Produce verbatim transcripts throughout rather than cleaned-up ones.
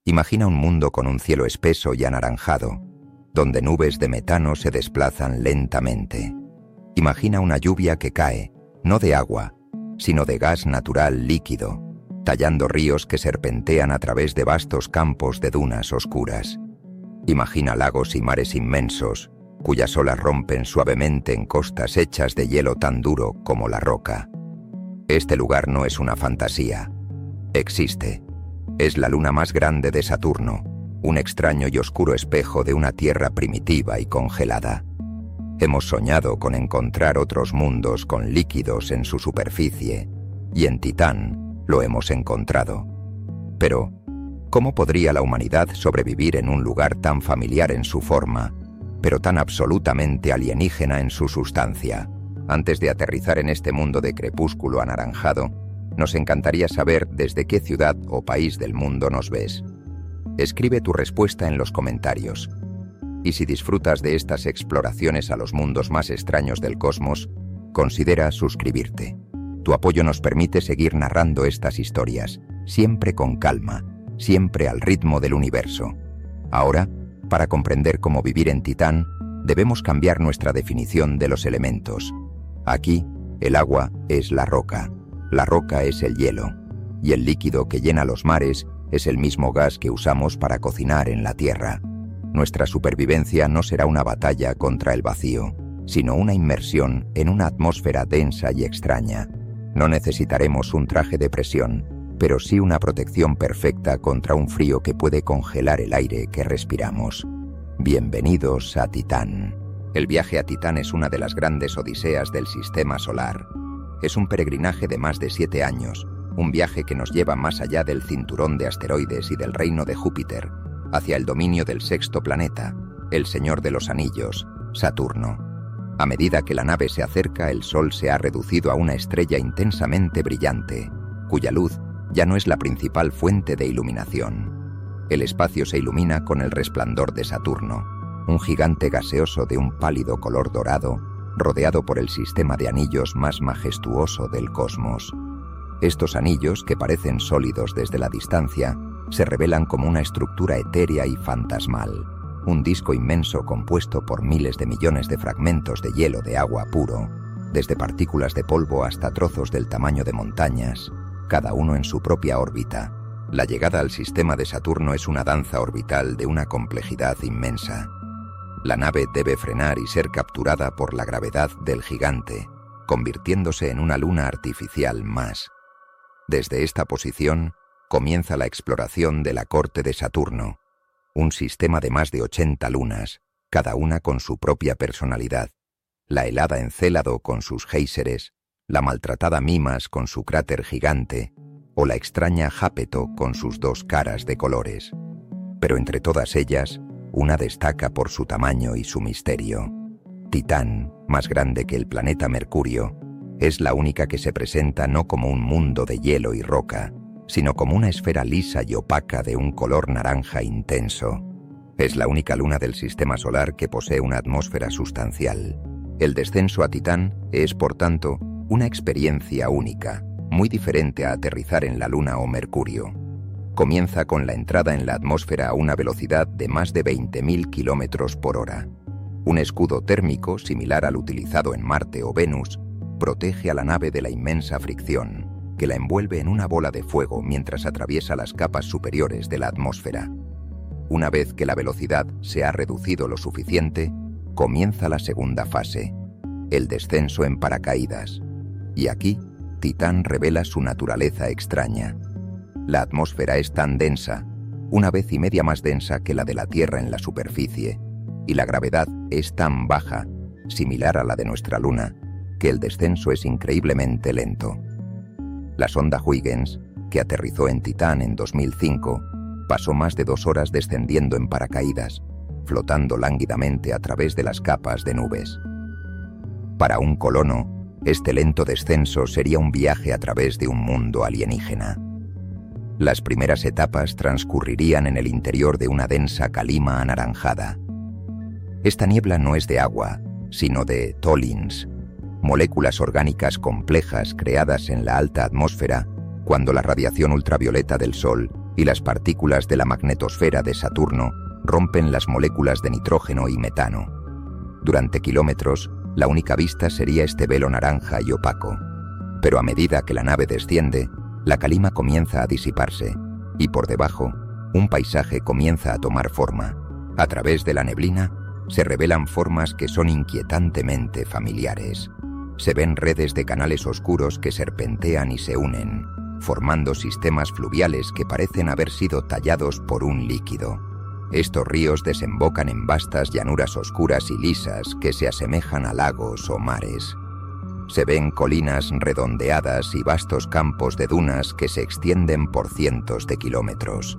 Imagina un mundo con un cielo espeso y anaranjado, donde nubes de metano se desplazan lentamente. Imagina una lluvia que cae, no de agua, sino de gas natural líquido, tallando ríos que serpentean a través de vastos campos de dunas oscuras. Imagina lagos y mares inmensos, cuyas olas rompen suavemente en costas hechas de hielo tan duro como la roca. Este lugar no es una fantasía. Existe. Es la luna más grande de Saturno, un extraño y oscuro espejo de una tierra primitiva y congelada. Hemos soñado con encontrar otros mundos con líquidos en su superficie, y en Titán lo hemos encontrado. Pero, ¿cómo podría la humanidad sobrevivir en un lugar tan familiar en su forma, pero tan absolutamente alienígena en su sustancia? Antes de aterrizar en este mundo de crepúsculo anaranjado, nos encantaría saber desde qué ciudad o país del mundo nos ves. Escribe tu respuesta en los comentarios. Y si disfrutas de estas exploraciones a los mundos más extraños del cosmos, considera suscribirte. Tu apoyo nos permite seguir narrando estas historias, siempre con calma, siempre al ritmo del universo. Ahora, para comprender cómo vivir en Titán, debemos cambiar nuestra definición de los elementos. Aquí, el agua es la roca, la roca es el hielo, y el líquido que llena los mares es el mismo gas que usamos para cocinar en la Tierra. Nuestra supervivencia no será una batalla contra el vacío, sino una inmersión en una atmósfera densa y extraña. No necesitaremos un traje de presión, pero sí una protección perfecta contra un frío que puede congelar el aire que respiramos. Bienvenidos a Titán. El viaje a Titán es una de las grandes odiseas del sistema solar. Es un peregrinaje de más de siete años, un viaje que nos lleva más allá del cinturón de asteroides y del reino de Júpiter, hacia el dominio del sexto planeta, el Señor de los Anillos, Saturno. A medida que la nave se acerca, el Sol se ha reducido a una estrella intensamente brillante, cuya luz ya no es la principal fuente de iluminación. El espacio se ilumina con el resplandor de Saturno, un gigante gaseoso de un pálido color dorado, rodeado por el sistema de anillos más majestuoso del cosmos. Estos anillos, que parecen sólidos desde la distancia, se revelan como una estructura etérea y fantasmal, un disco inmenso compuesto por miles de millones de fragmentos de hielo de agua puro, desde partículas de polvo hasta trozos del tamaño de montañas, cada uno en su propia órbita. La llegada al sistema de Saturno es una danza orbital de una complejidad inmensa. La nave debe frenar y ser capturada por la gravedad del gigante, convirtiéndose en una luna artificial más. Desde esta posición, comienza la exploración de la corte de Saturno, un sistema de más de ochenta lunas, cada una con su propia personalidad. La helada Encélado con sus géiseres, la maltratada Mimas con su cráter gigante, o la extraña Jápeto con sus dos caras de colores. Pero entre todas ellas, una destaca por su tamaño y su misterio. Titán, más grande que el planeta Mercurio, es la única que se presenta no como un mundo de hielo y roca, sino como una esfera lisa y opaca de un color naranja intenso. Es la única luna del sistema solar que posee una atmósfera sustancial. El descenso a Titán es, por tanto, una experiencia única, muy diferente a aterrizar en la Luna o Mercurio. Comienza con la entrada en la atmósfera a una velocidad de más de veinte mil kilómetros por hora. Un escudo térmico, similar al utilizado en Marte o Venus, protege a la nave de la inmensa fricción, que la envuelve en una bola de fuego mientras atraviesa las capas superiores de la atmósfera. Una vez que la velocidad se ha reducido lo suficiente, comienza la segunda fase, el descenso en paracaídas. Y aquí, Titán revela su naturaleza extraña. La atmósfera es tan densa, una vez y media más densa que la de la Tierra en la superficie, y la gravedad es tan baja, similar a la de nuestra Luna, que el descenso es increíblemente lento. La sonda Huygens, que aterrizó en Titán en dos mil cinco, pasó más de dos horas descendiendo en paracaídas, flotando lánguidamente a través de las capas de nubes. Para un colono, este lento descenso sería un viaje a través de un mundo alienígena. Las primeras etapas transcurrirían en el interior de una densa calima anaranjada. Esta niebla no es de agua, sino de tholins, moléculas orgánicas complejas creadas en la alta atmósfera cuando la radiación ultravioleta del Sol y las partículas de la magnetosfera de Saturno rompen las moléculas de nitrógeno y metano. Durante kilómetros, la única vista sería este velo naranja y opaco. Pero a medida que la nave desciende, la calima comienza a disiparse, y por debajo, un paisaje comienza a tomar forma. A través de la neblina, se revelan formas que son inquietantemente familiares. Se ven redes de canales oscuros que serpentean y se unen, formando sistemas fluviales que parecen haber sido tallados por un líquido. Estos ríos desembocan en vastas llanuras oscuras y lisas que se asemejan a lagos o mares. Se ven colinas redondeadas y vastos campos de dunas que se extienden por cientos de kilómetros.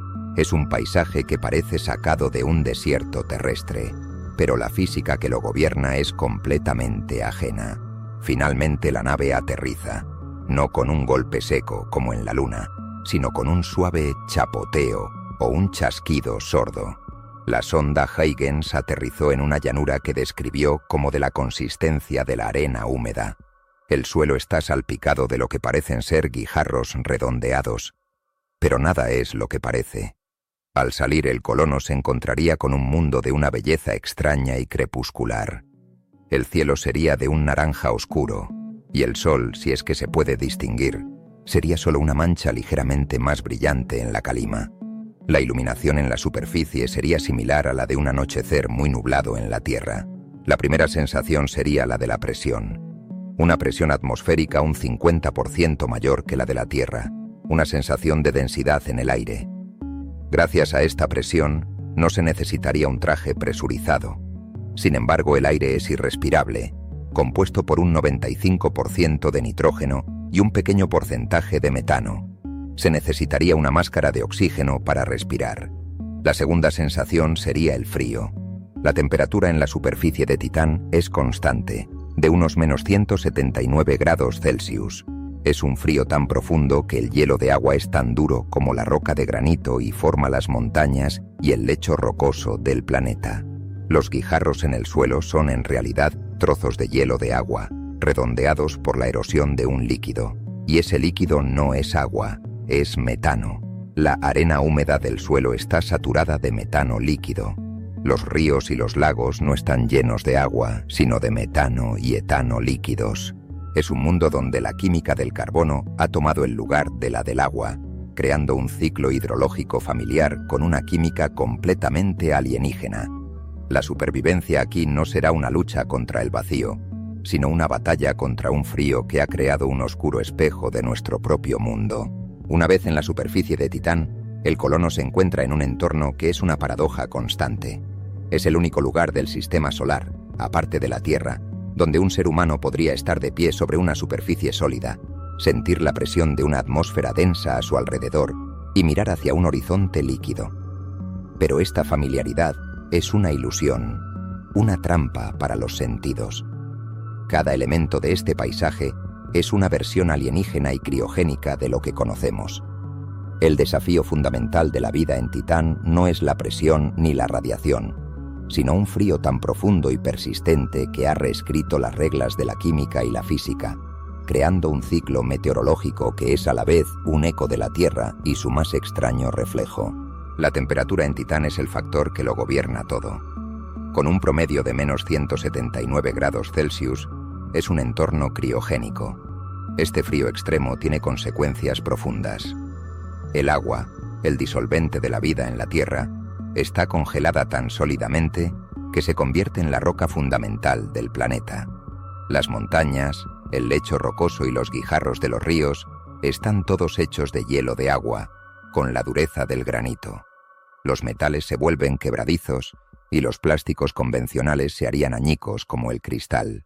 Es un paisaje que parece sacado de un desierto terrestre, pero la física que lo gobierna es completamente ajena. Finalmente la nave aterriza, no con un golpe seco como en la Luna, sino con un suave chapoteo o un chasquido sordo. La sonda Huygens aterrizó en una llanura que describió como de la consistencia de la arena húmeda. El suelo está salpicado de lo que parecen ser guijarros redondeados, pero nada es lo que parece. Al salir, el colono se encontraría con un mundo de una belleza extraña y crepuscular. El cielo sería de un naranja oscuro, y el sol, si es que se puede distinguir, sería solo una mancha ligeramente más brillante en la calima. La iluminación en la superficie sería similar a la de un anochecer muy nublado en la Tierra. La primera sensación sería la de la presión. Una presión atmosférica un cincuenta por ciento mayor que la de la Tierra, una sensación de densidad en el aire. Gracias a esta presión, no se necesitaría un traje presurizado. Sin embargo, el aire es irrespirable, compuesto por un noventa y cinco por ciento de nitrógeno y un pequeño porcentaje de metano. Se necesitaría una máscara de oxígeno para respirar. La segunda sensación sería el frío. La temperatura en la superficie de Titán es constante, de unos menos ciento setenta y nueve grados Celsius. Es un frío tan profundo que el hielo de agua es tan duro como la roca de granito y forma las montañas y el lecho rocoso del planeta. Los guijarros en el suelo son en realidad trozos de hielo de agua, redondeados por la erosión de un líquido. Y ese líquido no es agua, es metano. La arena húmeda del suelo está saturada de metano líquido. Los ríos y los lagos no están llenos de agua, sino de metano y etano líquidos. Es un mundo donde la química del carbono ha tomado el lugar de la del agua, creando un ciclo hidrológico familiar con una química completamente alienígena. La supervivencia aquí no será una lucha contra el vacío, sino una batalla contra un frío que ha creado un oscuro espejo de nuestro propio mundo. Una vez en la superficie de Titán, el colono se encuentra en un entorno que es una paradoja constante. Es el único lugar del sistema solar, aparte de la Tierra, donde un ser humano podría estar de pie sobre una superficie sólida, sentir la presión de una atmósfera densa a su alrededor y mirar hacia un horizonte líquido. Pero esta familiaridad es una ilusión, una trampa para los sentidos. Cada elemento de este paisaje es una versión alienígena y criogénica de lo que conocemos. El desafío fundamental de la vida en Titán no es la presión ni la radiación, sino un frío tan profundo y persistente que ha reescrito las reglas de la química y la física, creando un ciclo meteorológico que es a la vez un eco de la Tierra y su más extraño reflejo. La temperatura en Titán es el factor que lo gobierna todo. Con un promedio de menos ciento setenta y nueve grados Celsius, es un entorno criogénico. Este frío extremo tiene consecuencias profundas. El agua, el disolvente de la vida en la Tierra, está congelada tan sólidamente que se convierte en la roca fundamental del planeta. Las montañas, el lecho rocoso y los guijarros de los ríos están todos hechos de hielo de agua, con la dureza del granito. Los metales se vuelven quebradizos y los plásticos convencionales se harían añicos como el cristal.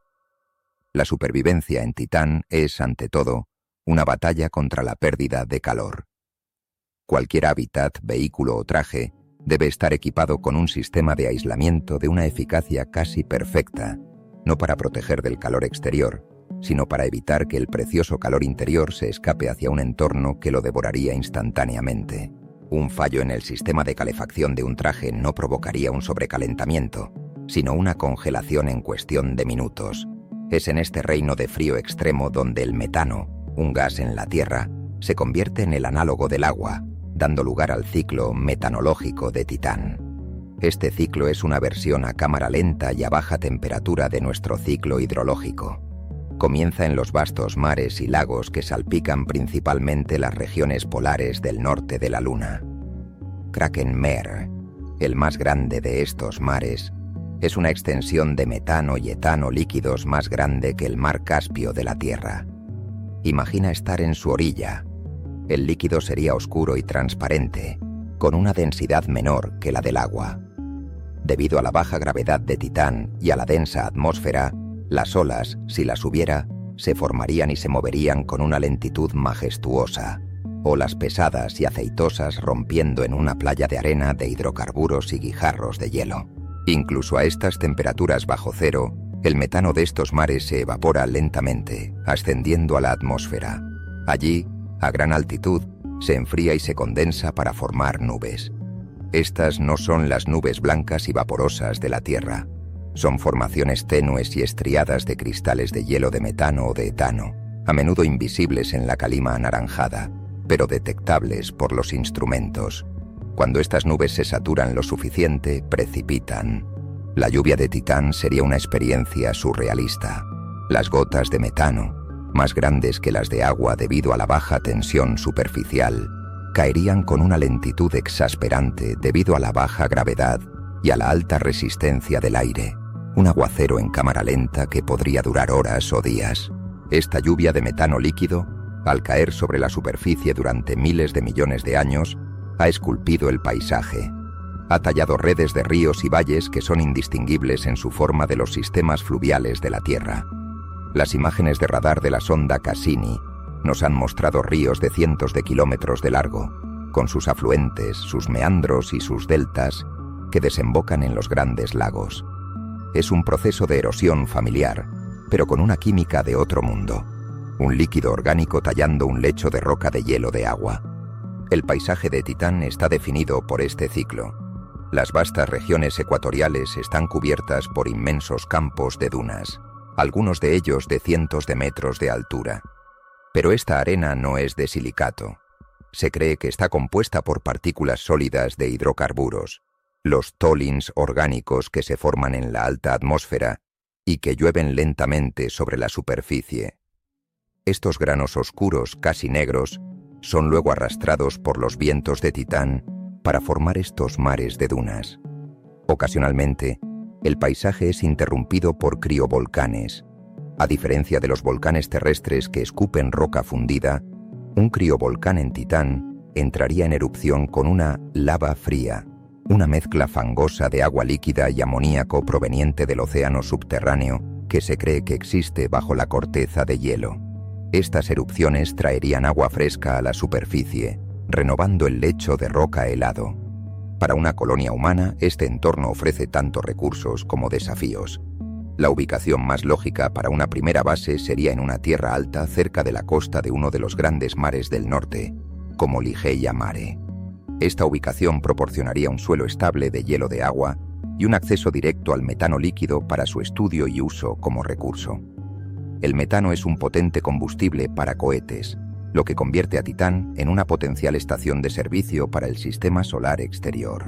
La supervivencia en Titán es, ante todo, una batalla contra la pérdida de calor. Cualquier hábitat, vehículo o traje debe estar equipado con un sistema de aislamiento de una eficacia casi perfecta, no para proteger del calor exterior, sino para evitar que el precioso calor interior se escape hacia un entorno que lo devoraría instantáneamente. Un fallo en el sistema de calefacción de un traje no provocaría un sobrecalentamiento, sino una congelación en cuestión de minutos. Es en este reino de frío extremo donde el metano, un gas en la Tierra, se convierte en el análogo del agua, dando lugar al ciclo metanológico de Titán. Este ciclo es una versión a cámara lenta y a baja temperatura de nuestro ciclo hidrológico. Comienza en los vastos mares y lagos que salpican principalmente las regiones polares del norte de la Luna. Kraken Meer, el más grande de estos mares, es una extensión de metano y etano líquidos más grande que el mar Caspio de la Tierra. Imagina estar en su orilla. El líquido sería oscuro y transparente, con una densidad menor que la del agua. Debido a la baja gravedad de Titán y a la densa atmósfera, las olas, si las hubiera, se formarían y se moverían con una lentitud majestuosa, olas pesadas y aceitosas rompiendo en una playa de arena de hidrocarburos y guijarros de hielo. Incluso a estas temperaturas bajo cero, el metano de estos mares se evapora lentamente, ascendiendo a la atmósfera. Allí, a gran altitud, se enfría y se condensa para formar nubes. Estas no son las nubes blancas y vaporosas de la Tierra. Son formaciones tenues y estriadas de cristales de hielo de metano o de etano, a menudo invisibles en la calima anaranjada, pero detectables por los instrumentos. Cuando estas nubes se saturan lo suficiente, precipitan. La lluvia de Titán sería una experiencia surrealista. Las gotas de metano, más grandes que las de agua debido a la baja tensión superficial, caerían con una lentitud exasperante debido a la baja gravedad y a la alta resistencia del aire. Un aguacero en cámara lenta que podría durar horas o días. Esta lluvia de metano líquido, al caer sobre la superficie durante miles de millones de años, ha esculpido el paisaje. Ha tallado redes de ríos y valles que son indistinguibles en su forma de los sistemas fluviales de la Tierra. Las imágenes de radar de la sonda Cassini nos han mostrado ríos de cientos de kilómetros de largo, con sus afluentes, sus meandros y sus deltas, que desembocan en los grandes lagos. Es un proceso de erosión familiar, pero con una química de otro mundo. Un líquido orgánico tallando un lecho de roca de hielo de agua. El paisaje de Titán está definido por este ciclo. Las vastas regiones ecuatoriales están cubiertas por inmensos campos de dunas, algunos de ellos de cientos de metros de altura. Pero esta arena no es de silicato. Se cree que está compuesta por partículas sólidas de hidrocarburos, los tholins orgánicos que se forman en la alta atmósfera y que llueven lentamente sobre la superficie. Estos granos oscuros, casi negros, son luego arrastrados por los vientos de Titán para formar estos mares de dunas. Ocasionalmente, el paisaje es interrumpido por criovolcanes. A diferencia de los volcanes terrestres que escupen roca fundida, un criovolcán en Titán entraría en erupción con una lava fría, una mezcla fangosa de agua líquida y amoníaco proveniente del océano subterráneo que se cree que existe bajo la corteza de hielo. Estas erupciones traerían agua fresca a la superficie, renovando el lecho de roca helado. Para una colonia humana, este entorno ofrece tanto recursos como desafíos. La ubicación más lógica para una primera base sería en una tierra alta cerca de la costa de uno de los grandes mares del norte, como Ligeia Mare. Esta ubicación proporcionaría un suelo estable de hielo de agua y un acceso directo al metano líquido para su estudio y uso como recurso. El metano es un potente combustible para cohetes, lo que convierte a Titán en una potencial estación de servicio para el sistema solar exterior.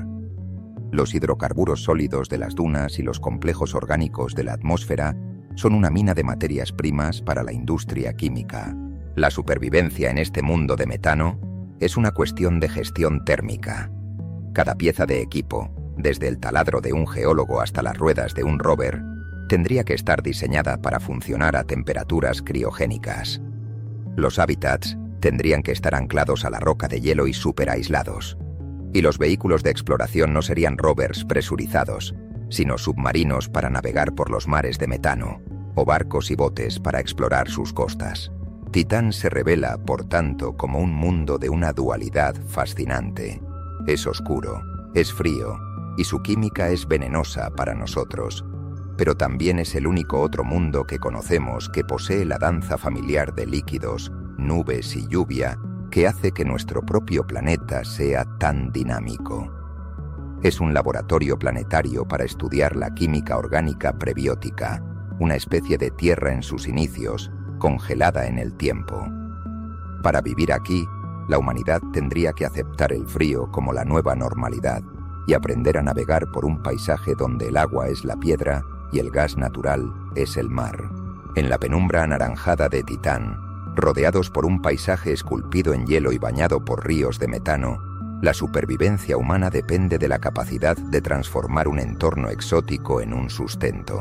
Los hidrocarburos sólidos de las dunas y los complejos orgánicos de la atmósfera son una mina de materias primas para la industria química. La supervivencia en este mundo de metano es una cuestión de gestión térmica. Cada pieza de equipo, desde el taladro de un geólogo hasta las ruedas de un rover, tendría que estar diseñada para funcionar a temperaturas criogénicas. Los hábitats tendrían que estar anclados a la roca de hielo y superaislados. Y los vehículos de exploración no serían rovers presurizados, sino submarinos para navegar por los mares de metano, o barcos y botes para explorar sus costas. Titán se revela, por tanto, como un mundo de una dualidad fascinante. Es oscuro, es frío, y su química es venenosa para nosotros, pero también es el único otro mundo que conocemos que posee la danza familiar de líquidos, nubes y lluvia que hace que nuestro propio planeta sea tan dinámico. Es un laboratorio planetario para estudiar la química orgánica prebiótica, una especie de tierra en sus inicios, congelada en el tiempo. Para vivir aquí, la humanidad tendría que aceptar el frío como la nueva normalidad y aprender a navegar por un paisaje donde el agua es la piedra y el gas natural es el mar. En la penumbra anaranjada de Titán, rodeados por un paisaje esculpido en hielo y bañado por ríos de metano, la supervivencia humana depende de la capacidad de transformar un entorno exótico en un sustento.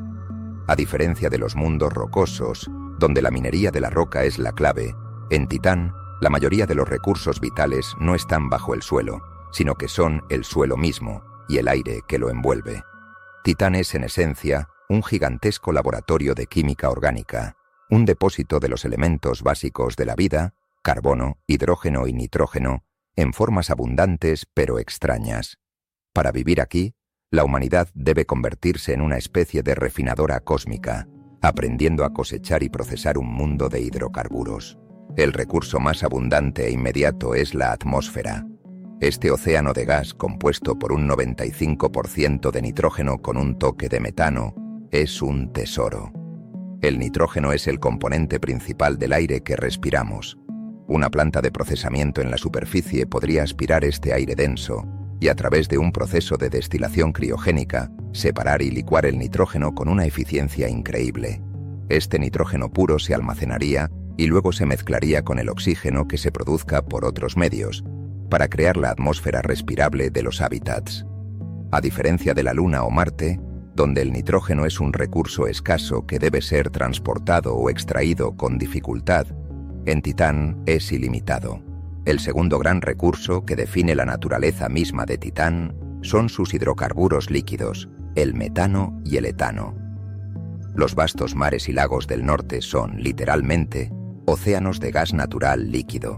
A diferencia de los mundos rocosos, donde la minería de la roca es la clave, en Titán, la mayoría de los recursos vitales no están bajo el suelo, sino que son el suelo mismo y el aire que lo envuelve. Titán es, en esencia, un gigantesco laboratorio de química orgánica, un depósito de los elementos básicos de la vida, carbono, hidrógeno y nitrógeno, en formas abundantes pero extrañas. Para vivir aquí, la humanidad debe convertirse en una especie de refinadora cósmica, aprendiendo a cosechar y procesar un mundo de hidrocarburos. El recurso más abundante e inmediato es la atmósfera. Este océano de gas, compuesto por un noventa y cinco por ciento de nitrógeno con un toque de metano, es un tesoro. El nitrógeno es el componente principal del aire que respiramos. Una planta de procesamiento en la superficie podría aspirar este aire denso y, a través de un proceso de destilación criogénica, separar y licuar el nitrógeno con una eficiencia increíble. Este nitrógeno puro se almacenaría y luego se mezclaría con el oxígeno que se produzca por otros medios, para crear la atmósfera respirable de los hábitats. A diferencia de la Luna o Marte, donde el nitrógeno es un recurso escaso que debe ser transportado o extraído con dificultad, en Titán es ilimitado. El segundo gran recurso que define la naturaleza misma de Titán son sus hidrocarburos líquidos, el metano y el etano. Los vastos mares y lagos del norte son, literalmente, océanos de gas natural líquido.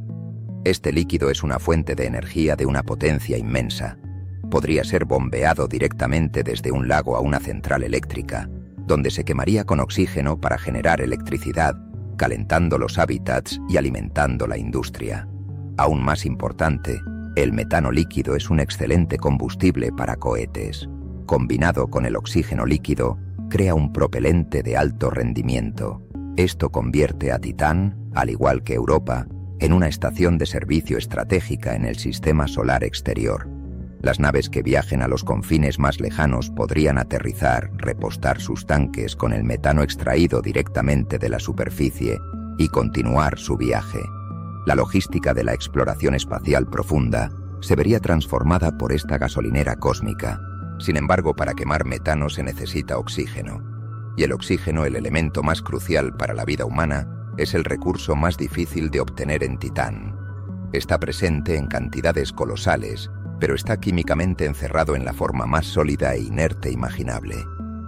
Este líquido es una fuente de energía de una potencia inmensa. Podría ser bombeado directamente desde un lago a una central eléctrica, donde se quemaría con oxígeno para generar electricidad, calentando los hábitats y alimentando la industria. Aún más importante, el metano líquido es un excelente combustible para cohetes. Combinado con el oxígeno líquido, crea un propelente de alto rendimiento. Esto convierte a Titán, al igual que Europa, en una estación de servicio estratégica en el sistema solar exterior. Las naves que viajen a los confines más lejanos podrían aterrizar, repostar sus tanques con el metano extraído directamente de la superficie y continuar su viaje. La logística de la exploración espacial profunda se vería transformada por esta gasolinera cósmica. Sin embargo, para quemar metano se necesita oxígeno. Y el oxígeno, el elemento más crucial para la vida humana, es el recurso más difícil de obtener en Titán. Está presente en cantidades colosales, pero está químicamente encerrado en la forma más sólida e inerte imaginable: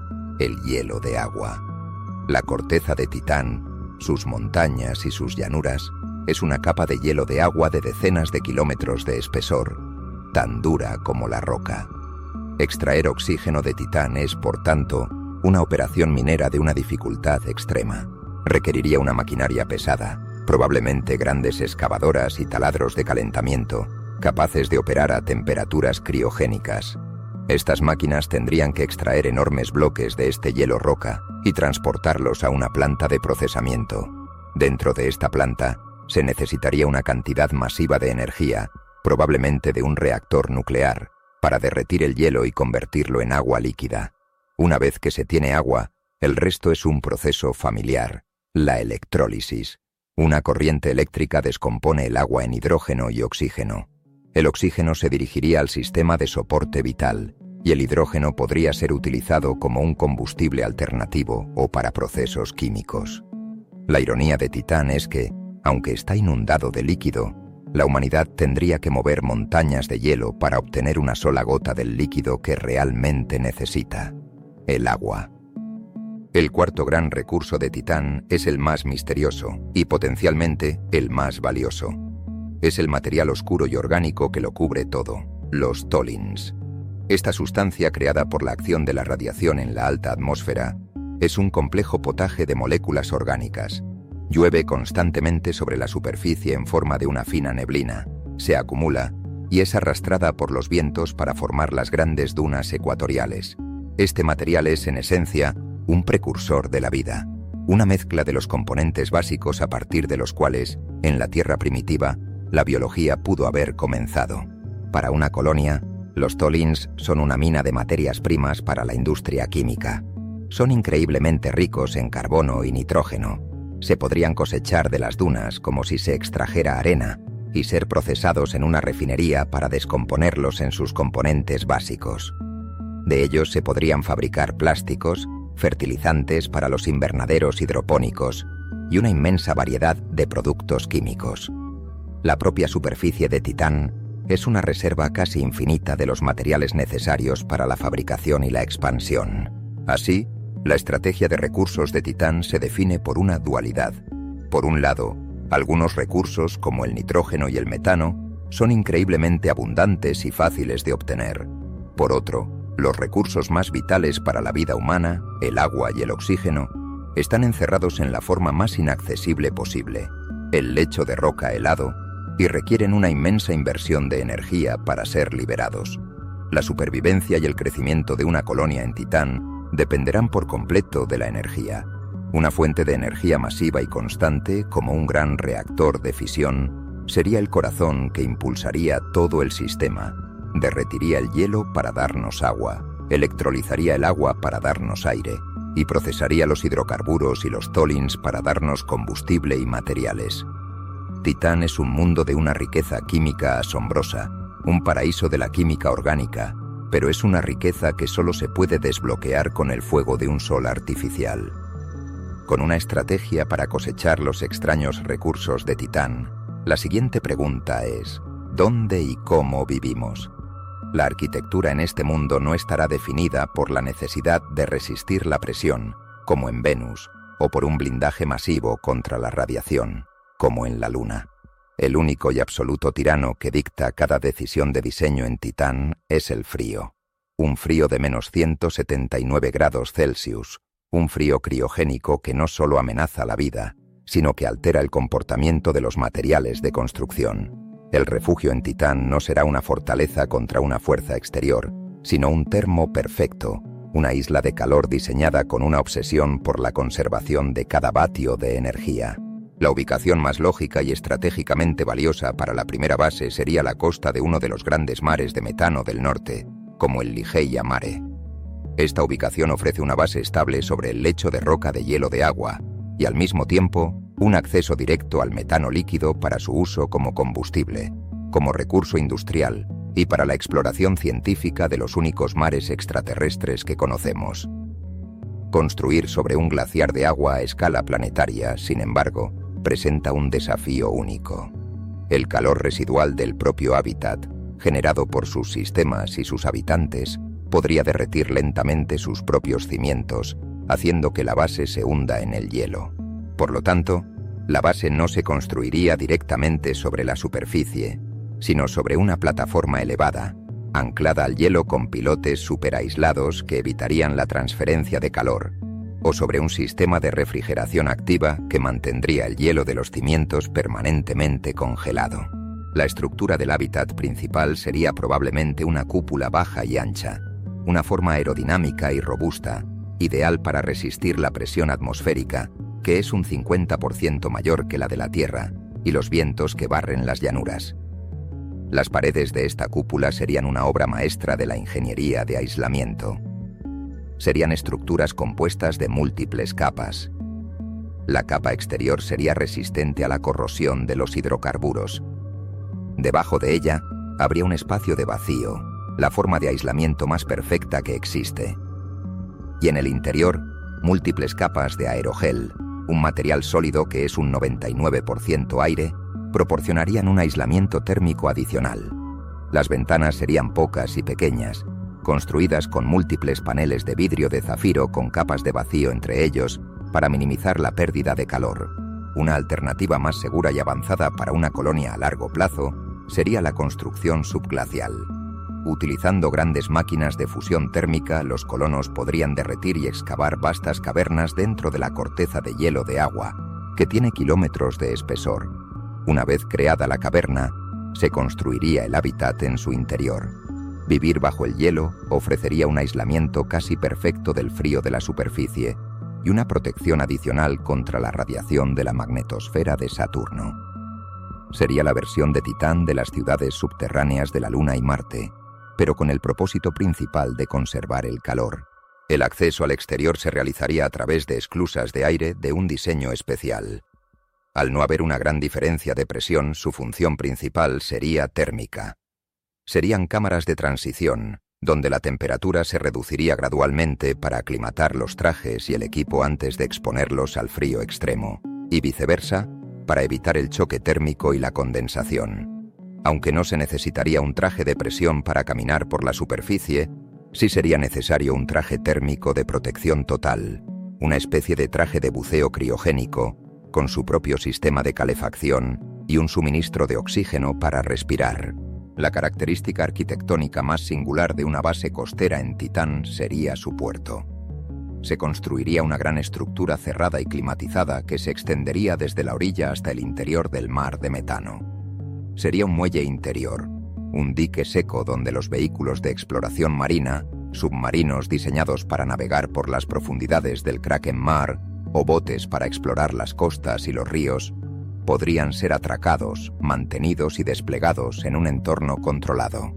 el hielo de agua. La corteza de Titán, sus montañas y sus llanuras, es una capa de hielo de agua de decenas de kilómetros de espesor, tan dura como la roca. Extraer oxígeno de Titán es, por tanto, una operación minera de una dificultad extrema. Requeriría una maquinaria pesada, probablemente grandes excavadoras y taladros de calentamiento, capaces de operar a temperaturas criogénicas. Estas máquinas tendrían que extraer enormes bloques de este hielo roca y transportarlos a una planta de procesamiento. Dentro de esta planta se necesitaría una cantidad masiva de energía, probablemente de un reactor nuclear, para derretir el hielo y convertirlo en agua líquida. Una vez que se tiene agua, el resto es un proceso familiar, la electrólisis. Una corriente eléctrica descompone el agua en hidrógeno y oxígeno. El oxígeno se dirigiría al sistema de soporte vital y el hidrógeno podría ser utilizado como un combustible alternativo o para procesos químicos. La ironía de Titán es que, aunque está inundado de líquido, la humanidad tendría que mover montañas de hielo para obtener una sola gota del líquido que realmente necesita: el agua. El cuarto gran recurso de Titán es el más misterioso y potencialmente el más valioso. Es el material oscuro y orgánico que lo cubre todo, los tholins. Esta sustancia, creada por la acción de la radiación en la alta atmósfera, es un complejo potaje de moléculas orgánicas. Llueve constantemente sobre la superficie en forma de una fina neblina, se acumula y es arrastrada por los vientos para formar las grandes dunas ecuatoriales. Este material es, en esencia, un precursor de la vida, una mezcla de los componentes básicos a partir de los cuales, en la Tierra primitiva, la biología pudo haber comenzado. Para una colonia, los Tholins son una mina de materias primas para la industria química. Son increíblemente ricos en carbono y nitrógeno. Se podrían cosechar de las dunas como si se extrajera arena y ser procesados en una refinería para descomponerlos en sus componentes básicos. De ellos se podrían fabricar plásticos, fertilizantes para los invernaderos hidropónicos y una inmensa variedad de productos químicos. La propia superficie de Titán es una reserva casi infinita de los materiales necesarios para la fabricación y la expansión. Así, la estrategia de recursos de Titán se define por una dualidad. Por un lado, algunos recursos como el nitrógeno y el metano son increíblemente abundantes y fáciles de obtener. Por otro, los recursos más vitales para la vida humana, el agua y el oxígeno, están encerrados en la forma más inaccesible posible, el lecho de roca helado, y requieren una inmensa inversión de energía para ser liberados. La supervivencia y el crecimiento de una colonia en Titán dependerán por completo de la energía. Una fuente de energía masiva y constante, como un gran reactor de fisión, sería el corazón que impulsaría todo el sistema. Derretiría el hielo para darnos agua, electrolizaría el agua para darnos aire, y procesaría los hidrocarburos y los Tholins para darnos combustible y materiales. Titán es un mundo de una riqueza química asombrosa, un paraíso de la química orgánica, pero es una riqueza que solo se puede desbloquear con el fuego de un sol artificial. Con una estrategia para cosechar los extraños recursos de Titán, la siguiente pregunta es: ¿dónde y cómo vivimos? La arquitectura en este mundo no estará definida por la necesidad de resistir la presión, como en Venus, o por un blindaje masivo contra la radiación, como en la Luna. El único y absoluto tirano que dicta cada decisión de diseño en Titán es el frío. Un frío de menos ciento setenta y nueve grados Celsius, un frío criogénico que no solo amenaza la vida, sino que altera el comportamiento de los materiales de construcción. El refugio en Titán no será una fortaleza contra una fuerza exterior, sino un termo perfecto, una isla de calor diseñada con una obsesión por la conservación de cada vatio de energía. La ubicación más lógica y estratégicamente valiosa para la primera base sería la costa de uno de los grandes mares de metano del norte, como el Ligeia Mare. Esta ubicación ofrece una base estable sobre el lecho de roca de hielo de agua y al mismo tiempo un acceso directo al metano líquido para su uso como combustible, como recurso industrial y para la exploración científica de los únicos mares extraterrestres que conocemos. Construir sobre un glaciar de agua a escala planetaria, sin embargo, presenta un desafío único. El calor residual del propio hábitat, generado por sus sistemas y sus habitantes, podría derretir lentamente sus propios cimientos, haciendo que la base se hunda en el hielo. Por lo tanto, la base no se construiría directamente sobre la superficie, sino sobre una plataforma elevada, anclada al hielo con pilotes superaislados que evitarían la transferencia de calor, o sobre un sistema de refrigeración activa que mantendría el hielo de los cimientos permanentemente congelado. La estructura del hábitat principal sería probablemente una cúpula baja y ancha, una forma aerodinámica y robusta, ideal para resistir la presión atmosférica, que es un cincuenta por ciento mayor que la de la Tierra, y los vientos que barren las llanuras. Las paredes de esta cúpula serían una obra maestra de la ingeniería de aislamiento. Serían estructuras compuestas de múltiples capas. La capa exterior sería resistente a la corrosión de los hidrocarburos. Debajo de ella habría un espacio de vacío, la forma de aislamiento más perfecta que existe. Y en el interior, múltiples capas de aerogel, un material sólido que es un noventa y nueve por ciento aire, proporcionarían un aislamiento térmico adicional. Las ventanas serían pocas y pequeñas, construidas con múltiples paneles de vidrio de zafiro con capas de vacío entre ellos para minimizar la pérdida de calor. Una alternativa más segura y avanzada para una colonia a largo plazo sería la construcción subglacial. Utilizando grandes máquinas de fusión térmica, los colonos podrían derretir y excavar vastas cavernas dentro de la corteza de hielo de agua, que tiene kilómetros de espesor. Una vez creada la caverna, se construiría el hábitat en su interior. Vivir bajo el hielo ofrecería un aislamiento casi perfecto del frío de la superficie y una protección adicional contra la radiación de la magnetosfera de Saturno. Sería la versión de Titán de las ciudades subterráneas de la Luna y Marte, pero con el propósito principal de conservar el calor. El acceso al exterior se realizaría a través de esclusas de aire de un diseño especial. Al no haber una gran diferencia de presión, su función principal sería térmica. Serían cámaras de transición, donde la temperatura se reduciría gradualmente para aclimatar los trajes y el equipo antes de exponerlos al frío extremo, y viceversa, para evitar el choque térmico y la condensación. Aunque no se necesitaría un traje de presión para caminar por la superficie, sí sería necesario un traje térmico de protección total, una especie de traje de buceo criogénico, con su propio sistema de calefacción y un suministro de oxígeno para respirar. La característica arquitectónica más singular de una base costera en Titán sería su puerto. Se construiría una gran estructura cerrada y climatizada que se extendería desde la orilla hasta el interior del mar de metano. Sería un muelle interior, un dique seco donde los vehículos de exploración marina, submarinos diseñados para navegar por las profundidades del Kraken Mar o botes para explorar las costas y los ríos, podrían ser atracados, mantenidos y desplegados en un entorno controlado.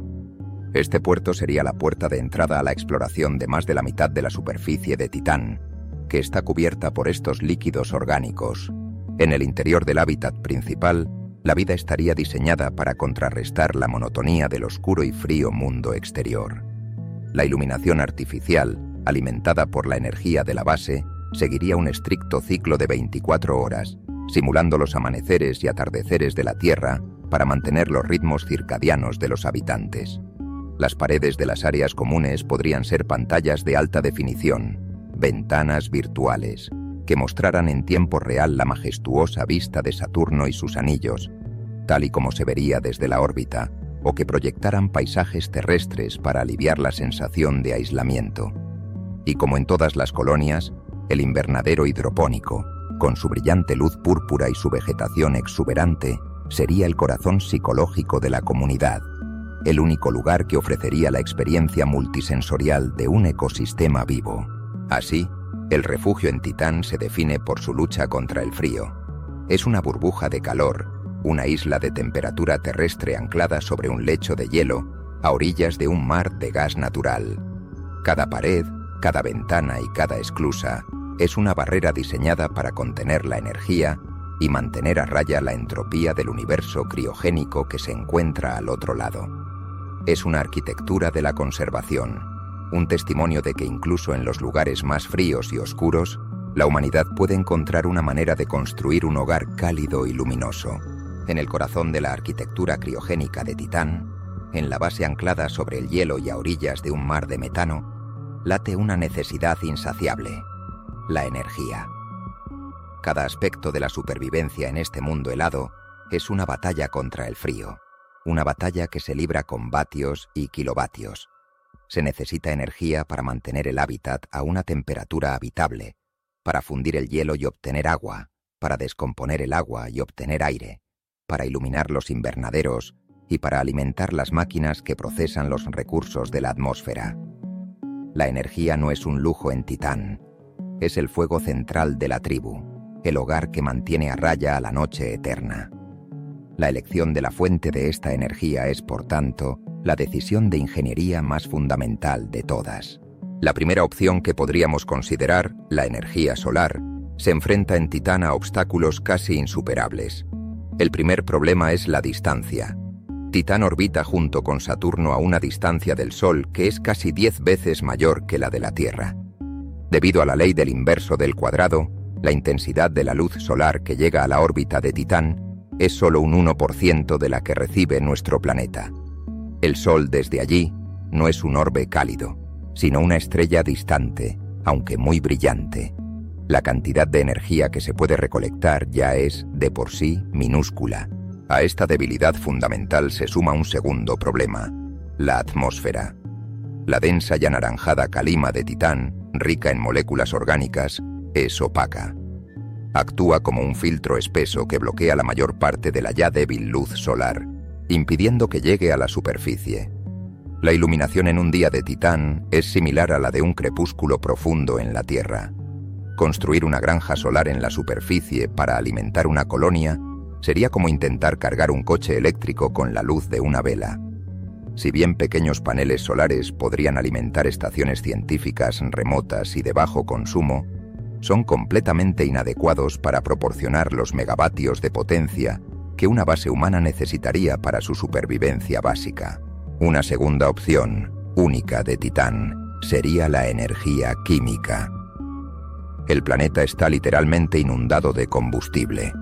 Este puerto sería la puerta de entrada a la exploración de más de la mitad de la superficie de Titán, que está cubierta por estos líquidos orgánicos. En el interior del hábitat principal, la vida estaría diseñada para contrarrestar la monotonía del oscuro y frío mundo exterior. La iluminación artificial, alimentada por la energía de la base, seguiría un estricto ciclo de veinticuatro horas, simulando los amaneceres y atardeceres de la Tierra para mantener los ritmos circadianos de los habitantes. Las paredes de las áreas comunes podrían ser pantallas de alta definición, ventanas virtuales, que mostraran en tiempo real la majestuosa vista de Saturno y sus anillos, tal y como se vería desde la órbita, o que proyectaran paisajes terrestres para aliviar la sensación de aislamiento. Y como en todas las colonias, el invernadero hidropónico, con su brillante luz púrpura y su vegetación exuberante, sería el corazón psicológico de la comunidad, el único lugar que ofrecería la experiencia multisensorial de un ecosistema vivo. Así, el refugio en Titán se define por su lucha contra el frío. Es una burbuja de calor, una isla de temperatura terrestre anclada sobre un lecho de hielo, a orillas de un mar de gas natural. Cada pared, cada ventana y cada esclusa es una barrera diseñada para contener la energía y mantener a raya la entropía del universo criogénico que se encuentra al otro lado. Es una arquitectura de la conservación, un testimonio de que incluso en los lugares más fríos y oscuros, la humanidad puede encontrar una manera de construir un hogar cálido y luminoso. En el corazón de la arquitectura criogénica de Titán, en la base anclada sobre el hielo y a orillas de un mar de metano, late una necesidad insaciable: la energía. Cada aspecto de la supervivencia en este mundo helado es una batalla contra el frío, una batalla que se libra con vatios y kilovatios. Se necesita energía para mantener el hábitat a una temperatura habitable, para fundir el hielo y obtener agua, para descomponer el agua y obtener aire, para iluminar los invernaderos y para alimentar las máquinas que procesan los recursos de la atmósfera. La energía no es un lujo en Titán, es el fuego central de la tribu, el hogar que mantiene a raya a la noche eterna. La elección de la fuente de esta energía es, por tanto, la decisión de ingeniería más fundamental de todas. La primera opción que podríamos considerar, la energía solar, se enfrenta en Titán a obstáculos casi insuperables. El primer problema es la distancia. Titán orbita junto con Saturno a una distancia del Sol que es casi diez veces mayor que la de la Tierra. Debido a la ley del inverso del cuadrado, la intensidad de la luz solar que llega a la órbita de Titán es solo un uno por ciento de la que recibe nuestro planeta. El Sol desde allí no es un orbe cálido, sino una estrella distante, aunque muy brillante. La cantidad de energía que se puede recolectar ya es, de por sí, minúscula. A esta debilidad fundamental se suma un segundo problema: la atmósfera. La densa y anaranjada calima de Titán, rica en moléculas orgánicas, es opaca. Actúa como un filtro espeso que bloquea la mayor parte de la ya débil luz solar, impidiendo que llegue a la superficie. La iluminación en un día de Titán es similar a la de un crepúsculo profundo en la Tierra. Construir una granja solar en la superficie para alimentar una colonia Sería como intentar cargar un coche eléctrico con la luz de una vela. Si bien pequeños paneles solares podrían alimentar estaciones científicas remotas y de bajo consumo, son completamente inadecuados para proporcionar los megavatios de potencia que una base humana necesitaría para su supervivencia básica. Una segunda opción, única de Titán, sería la energía química. El planeta está literalmente inundado de combustible.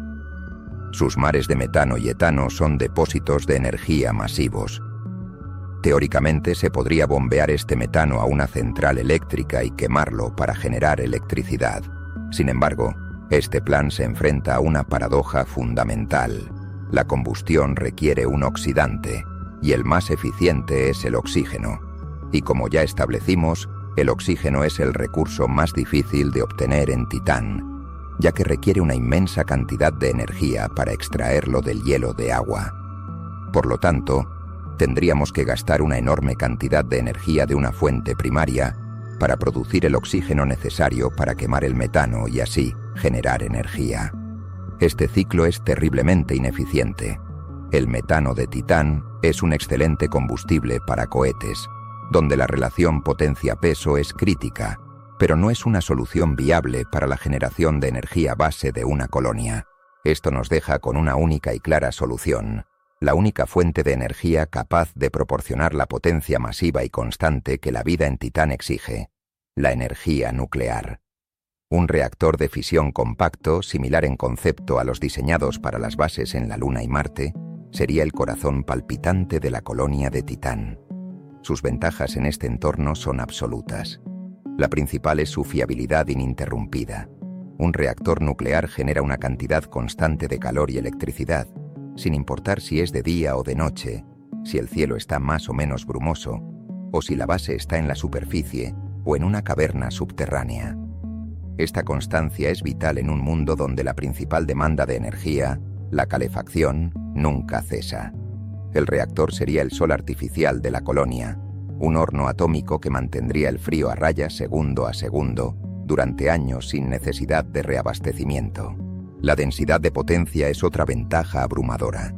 Sus mares de metano y etano son depósitos de energía masivos. Teóricamente se podría bombear este metano a una central eléctrica y quemarlo para generar electricidad. Sin embargo, este plan se enfrenta a una paradoja fundamental. La combustión requiere un oxidante, y el más eficiente es el oxígeno. Y como ya establecimos, el oxígeno es el recurso más difícil de obtener en Titán, ya que requiere una inmensa cantidad de energía para extraerlo del hielo de agua. Por lo tanto, tendríamos que gastar una enorme cantidad de energía de una fuente primaria para producir el oxígeno necesario para quemar el metano y así generar energía. Este ciclo es terriblemente ineficiente. El metano de Titán es un excelente combustible para cohetes, donde la relación potencia-peso es crítica, pero no es una solución viable para la generación de energía base de una colonia. Esto nos deja con una única y clara solución, la única fuente de energía capaz de proporcionar la potencia masiva y constante que la vida en Titán exige, la energía nuclear. Un reactor de fisión compacto, similar en concepto a los diseñados para las bases en la Luna y Marte, sería el corazón palpitante de la colonia de Titán. Sus ventajas en este entorno son absolutas. La principal es su fiabilidad ininterrumpida. Un reactor nuclear genera una cantidad constante de calor y electricidad, sin importar si es de día o de noche, si el cielo está más o menos brumoso, o si la base está en la superficie o en una caverna subterránea. Esta constancia es vital en un mundo donde la principal demanda de energía, la calefacción, nunca cesa. El reactor sería el sol artificial de la colonia, un horno atómico que mantendría el frío a raya segundo a segundo durante años sin necesidad de reabastecimiento. La densidad de potencia es otra ventaja abrumadora.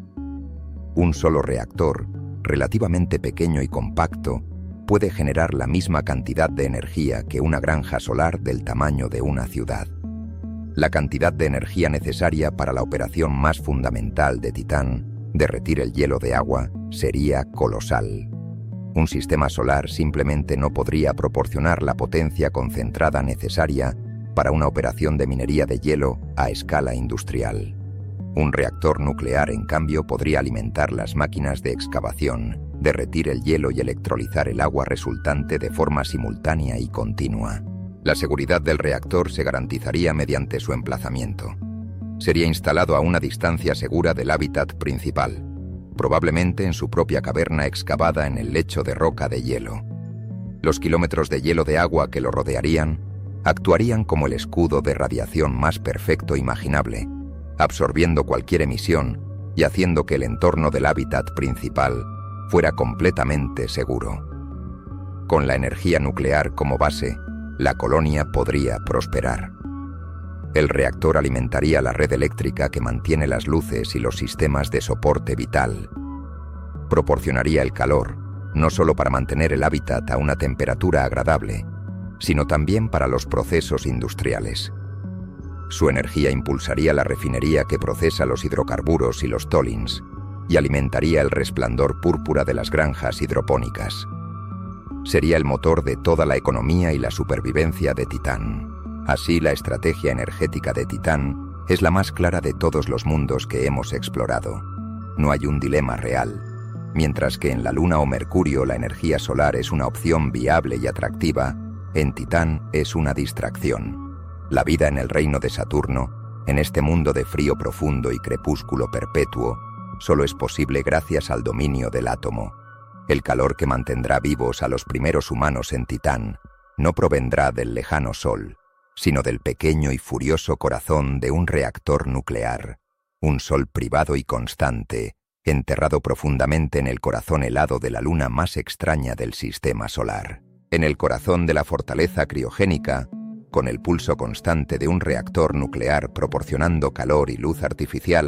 Un solo reactor, relativamente pequeño y compacto, puede generar la misma cantidad de energía que una granja solar del tamaño de una ciudad. La cantidad de energía necesaria para la operación más fundamental de Titán, derretir el hielo de agua, sería colosal. Un sistema solar simplemente no podría proporcionar la potencia concentrada necesaria para una operación de minería de hielo a escala industrial. Un reactor nuclear, en cambio, podría alimentar las máquinas de excavación, derretir el hielo y electrolizar el agua resultante de forma simultánea y continua. La seguridad del reactor se garantizaría mediante su emplazamiento. Sería instalado a una distancia segura del hábitat principal, probablemente en su propia caverna excavada en el lecho de roca de hielo. Los kilómetros de hielo de agua que lo rodearían actuarían como el escudo de radiación más perfecto imaginable, absorbiendo cualquier emisión y haciendo que el entorno del hábitat principal fuera completamente seguro. Con la energía nuclear como base, la colonia podría prosperar. El reactor alimentaría la red eléctrica que mantiene las luces y los sistemas de soporte vital. Proporcionaría el calor, no solo para mantener el hábitat a una temperatura agradable, sino también para los procesos industriales. Su energía impulsaría la refinería que procesa los hidrocarburos y los tolins, y alimentaría el resplandor púrpura de las granjas hidropónicas. Sería el motor de toda la economía y la supervivencia de Titán. Así, la estrategia energética de Titán es la más clara de todos los mundos que hemos explorado. No hay un dilema real. Mientras que en la Luna o Mercurio la energía solar es una opción viable y atractiva, en Titán es una distracción. La vida en el reino de Saturno, en este mundo de frío profundo y crepúsculo perpetuo, solo es posible gracias al dominio del átomo. El calor que mantendrá vivos a los primeros humanos en Titán no provendrá del lejano Sol, sino del pequeño y furioso corazón de un reactor nuclear, un sol privado y constante, enterrado profundamente en el corazón helado de la luna más extraña del sistema solar. En el corazón de la fortaleza criogénica, con el pulso constante de un reactor nuclear proporcionando calor y luz artificial,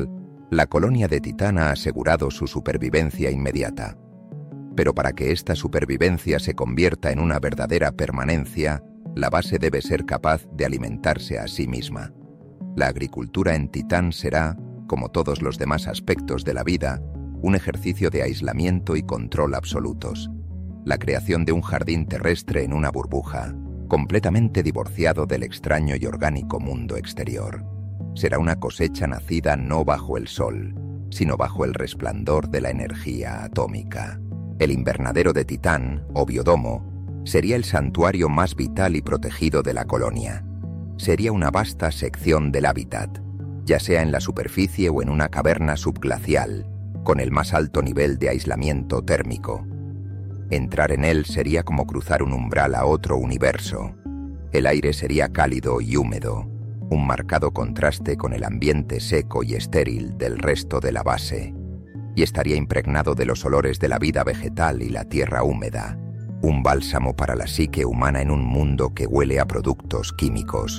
La colonia de Titán ha asegurado su supervivencia inmediata. Pero para que esta supervivencia se convierta en una verdadera permanencia, la base debe ser capaz de alimentarse a sí misma. La agricultura en Titán será, como todos los demás aspectos de la vida, un ejercicio de aislamiento y control absolutos. La creación de un jardín terrestre en una burbuja, completamente divorciado del extraño y orgánico mundo exterior. Será una cosecha nacida no bajo el sol, sino bajo el resplandor de la energía atómica. El invernadero de Titán, o biodomo, sería el santuario más vital y protegido de la colonia. Sería una vasta sección del hábitat, ya sea en la superficie o en una caverna subglacial, con el más alto nivel de aislamiento térmico. Entrar en él sería como cruzar un umbral a otro universo. El aire sería cálido y húmedo, un marcado contraste con el ambiente seco y estéril del resto de la base, y estaría impregnado de los olores de la vida vegetal y la tierra húmeda, un bálsamo para la psique humana en un mundo que huele a productos químicos.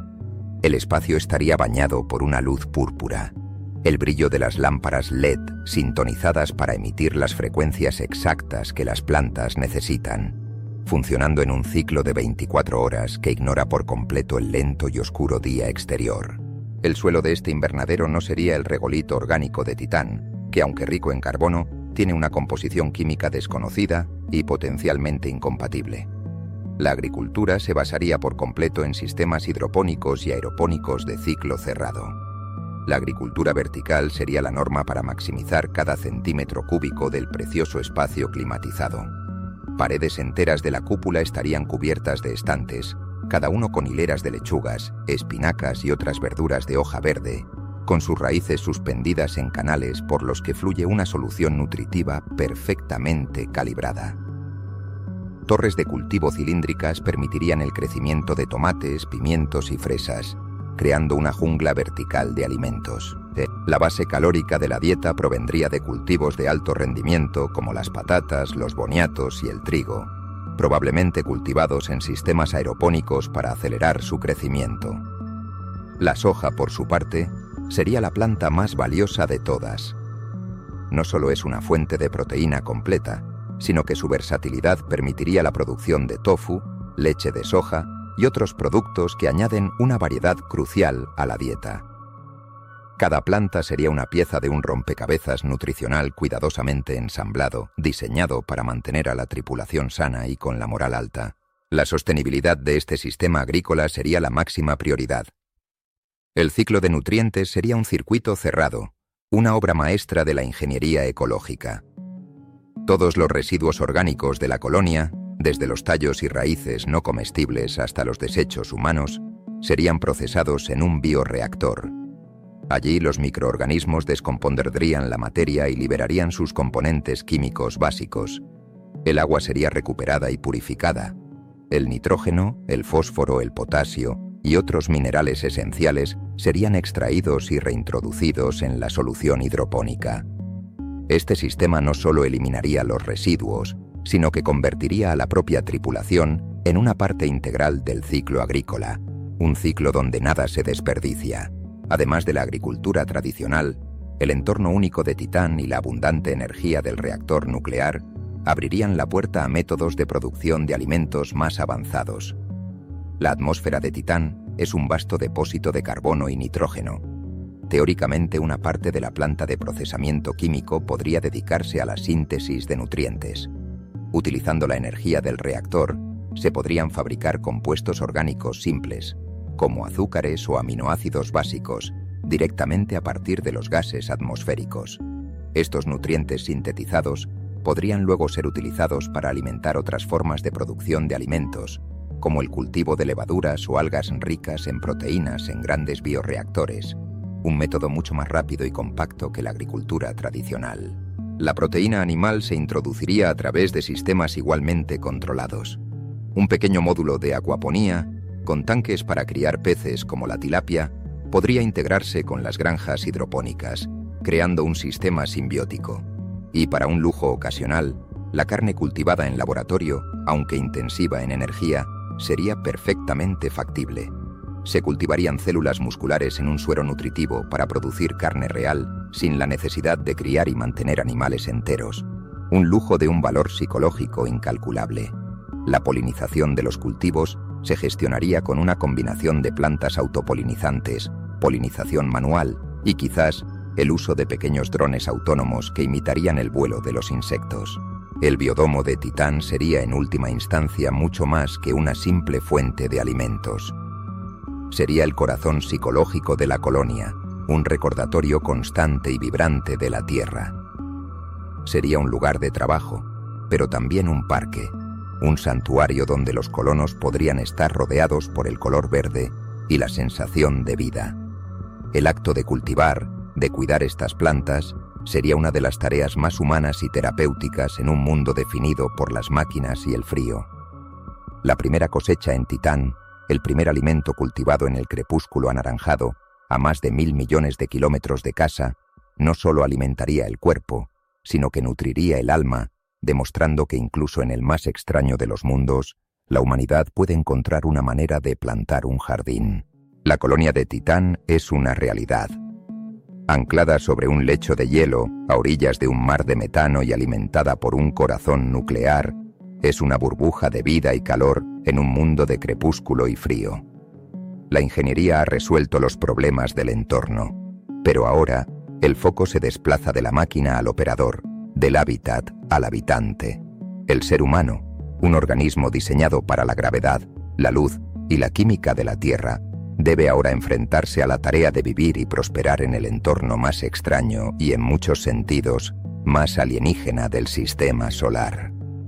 El espacio estaría bañado por una luz púrpura, el brillo de las lámparas L E D sintonizadas para emitir las frecuencias exactas que las plantas necesitan, funcionando en un ciclo de veinticuatro horas que ignora por completo el lento y oscuro día exterior. El suelo de este invernadero no sería el regolito orgánico de Titán, que aunque rico en carbono, tiene una composición química desconocida y potencialmente incompatible. La agricultura se basaría por completo en sistemas hidropónicos y aeropónicos de ciclo cerrado. La agricultura vertical sería la norma para maximizar cada centímetro cúbico del precioso espacio climatizado. Paredes enteras de la cúpula estarían cubiertas de estantes, cada uno con hileras de lechugas, espinacas y otras verduras de hoja verde, con sus raíces suspendidas en canales por los que fluye una solución nutritiva perfectamente calibrada. Torres de cultivo cilíndricas permitirían el crecimiento de tomates, pimientos y fresas, creando una jungla vertical de alimentos. La base calórica de la dieta provendría de cultivos de alto rendimiento como las patatas, los boniatos y el trigo, probablemente cultivados en sistemas aeropónicos para acelerar su crecimiento. La soja, por su parte, sería la planta más valiosa de todas. No solo es una fuente de proteína completa, sino que su versatilidad permitiría la producción de tofu, leche de soja y otros productos que añaden una variedad crucial a la dieta. Cada planta sería una pieza de un rompecabezas nutricional cuidadosamente ensamblado, diseñado para mantener a la tripulación sana y con la moral alta. La sostenibilidad de este sistema agrícola sería la máxima prioridad. El ciclo de nutrientes sería un circuito cerrado, una obra maestra de la ingeniería ecológica. Todos los residuos orgánicos de la colonia, desde los tallos y raíces no comestibles hasta los desechos humanos, serían procesados en un bioreactor. Allí los microorganismos descompondrían la materia y liberarían sus componentes químicos básicos. El agua sería recuperada y purificada. El nitrógeno, el fósforo, el potasio y otros minerales esenciales serían extraídos y reintroducidos en la solución hidropónica. Este sistema no solo eliminaría los residuos, sino que convertiría a la propia tripulación en una parte integral del ciclo agrícola, un ciclo donde nada se desperdicia. Además de la agricultura tradicional, el entorno único de Titán y la abundante energía del reactor nuclear abrirían la puerta a métodos de producción de alimentos más avanzados. La atmósfera de Titán es un vasto depósito de carbono y nitrógeno. Teóricamente, una parte de la planta de procesamiento químico podría dedicarse a la síntesis de nutrientes. Utilizando la energía del reactor, se podrían fabricar compuestos orgánicos simples, como azúcares o aminoácidos básicos, directamente a partir de los gases atmosféricos. Estos nutrientes sintetizados podrían luego ser utilizados para alimentar otras formas de producción de alimentos, como el cultivo de levaduras o algas ricas en proteínas en grandes bioreactores, un método mucho más rápido y compacto que la agricultura tradicional. La proteína animal se introduciría a través de sistemas igualmente controlados. Un pequeño módulo de acuaponía, con tanques para criar peces como la tilapia, podría integrarse con las granjas hidropónicas, creando un sistema simbiótico. Y para un lujo ocasional, la carne cultivada en laboratorio, aunque intensiva en energía, sería perfectamente factible. Se cultivarían células musculares en un suero nutritivo para producir carne real sin la necesidad de criar y mantener animales enteros, un lujo de un valor psicológico incalculable. La polinización de los cultivos se gestionaría con una combinación de plantas autopolinizantes, polinización manual y quizás el uso de pequeños drones autónomos que imitarían el vuelo de los insectos. El biodomo de Titán sería en última instancia mucho más que una simple fuente de alimentos. Sería el corazón psicológico de la colonia, un recordatorio constante y vibrante de la Tierra. Sería un lugar de trabajo, pero también un parque, un santuario donde los colonos podrían estar rodeados por el color verde y la sensación de vida. El acto de cultivar, de cuidar estas plantas, sería una de las tareas más humanas y terapéuticas en un mundo definido por las máquinas y el frío. La primera cosecha en Titán, el primer alimento cultivado en el crepúsculo anaranjado, a más de mil millones de kilómetros de casa, no solo alimentaría el cuerpo, sino que nutriría el alma, demostrando que incluso en el más extraño de los mundos, la humanidad puede encontrar una manera de plantar un jardín. La colonia de Titán es una realidad. Anclada sobre un lecho de hielo, a orillas de un mar de metano y alimentada por un corazón nuclear, es una burbuja de vida y calor en un mundo de crepúsculo y frío. La ingeniería ha resuelto los problemas del entorno, pero ahora el foco se desplaza de la máquina al operador, del hábitat al habitante. El ser humano, un organismo diseñado para la gravedad, la luz y la química de la Tierra, debe ahora enfrentarse a la tarea de vivir y prosperar en el entorno más extraño y en muchos sentidos más alienígena del sistema solar.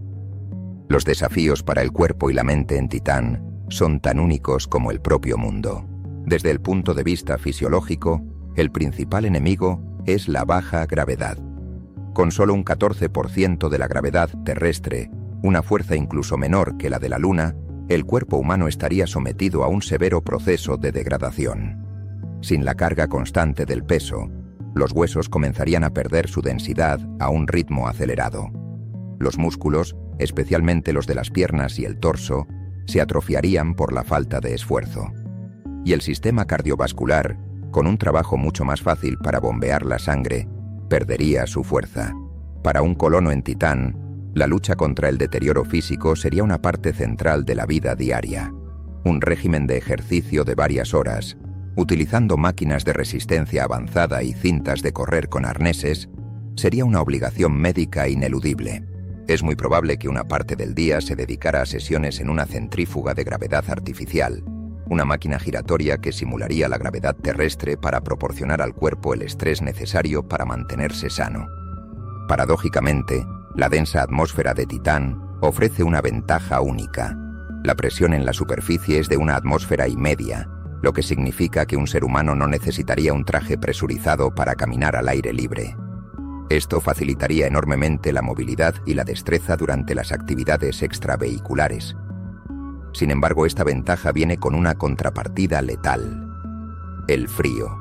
Los desafíos para el cuerpo y la mente en Titán son tan únicos como el propio mundo. Desde el punto de vista fisiológico, el principal enemigo es la baja gravedad. Con solo un catorce por ciento de la gravedad terrestre, una fuerza incluso menor que la de la Luna, el cuerpo humano estaría sometido a un severo proceso de degradación. Sin la carga constante del peso, los huesos comenzarían a perder su densidad a un ritmo acelerado. Los músculos, especialmente los de las piernas y el torso, se atrofiarían por la falta de esfuerzo. Y el sistema cardiovascular, con un trabajo mucho más fácil para bombear la sangre, perdería su fuerza. Para un colono en Titán, la lucha contra el deterioro físico sería una parte central de la vida diaria. Un régimen de ejercicio de varias horas, utilizando máquinas de resistencia avanzada y cintas de correr con arneses, sería una obligación médica ineludible. Es muy probable que una parte del día se dedicara a sesiones en una centrífuga de gravedad artificial, una máquina giratoria que simularía la gravedad terrestre para proporcionar al cuerpo el estrés necesario para mantenerse sano. Paradójicamente, la densa atmósfera de Titán ofrece una ventaja única. La presión en la superficie es de una atmósfera y media, lo que significa que un ser humano no necesitaría un traje presurizado para caminar al aire libre. Esto facilitaría enormemente la movilidad y la destreza durante las actividades extravehiculares. Sin embargo, esta ventaja viene con una contrapartida letal: el frío.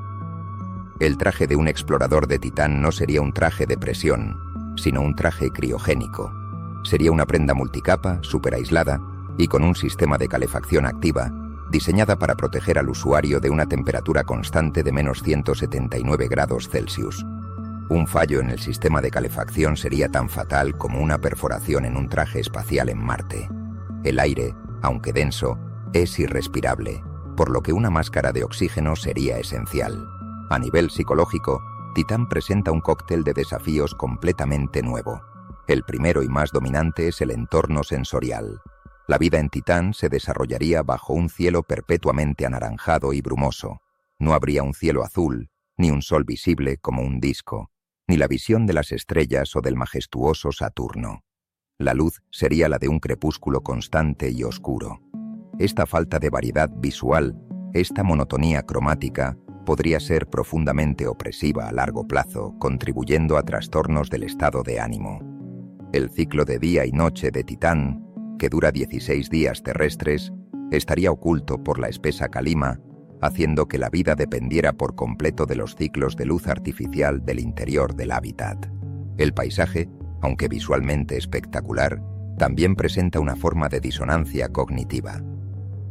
El traje de un explorador de Titán no sería un traje de presión, sino un traje criogénico. Sería una prenda multicapa, superaislada y con un sistema de calefacción activa, diseñada para proteger al usuario de una temperatura constante de menos ciento setenta y nueve grados Celsius. Un fallo en el sistema de calefacción sería tan fatal como una perforación en un traje espacial en Marte. El aire, aunque denso, es irrespirable, por lo que una máscara de oxígeno sería esencial. A nivel psicológico, Titán presenta un cóctel de desafíos completamente nuevo. El primero y más dominante es el entorno sensorial. La vida en Titán se desarrollaría bajo un cielo perpetuamente anaranjado y brumoso. No habría un cielo azul, ni un sol visible como un disco, ni la visión de las estrellas o del majestuoso Saturno. La luz sería la de un crepúsculo constante y oscuro. Esta falta de variedad visual, esta monotonía cromática, podría ser profundamente opresiva a largo plazo, contribuyendo a trastornos del estado de ánimo. El ciclo de día y noche de Titán, que dura dieciséis días terrestres, estaría oculto por la espesa calima, haciendo que la vida dependiera por completo de los ciclos de luz artificial del interior del hábitat. El paisaje, aunque visualmente espectacular, también presenta una forma de disonancia cognitiva.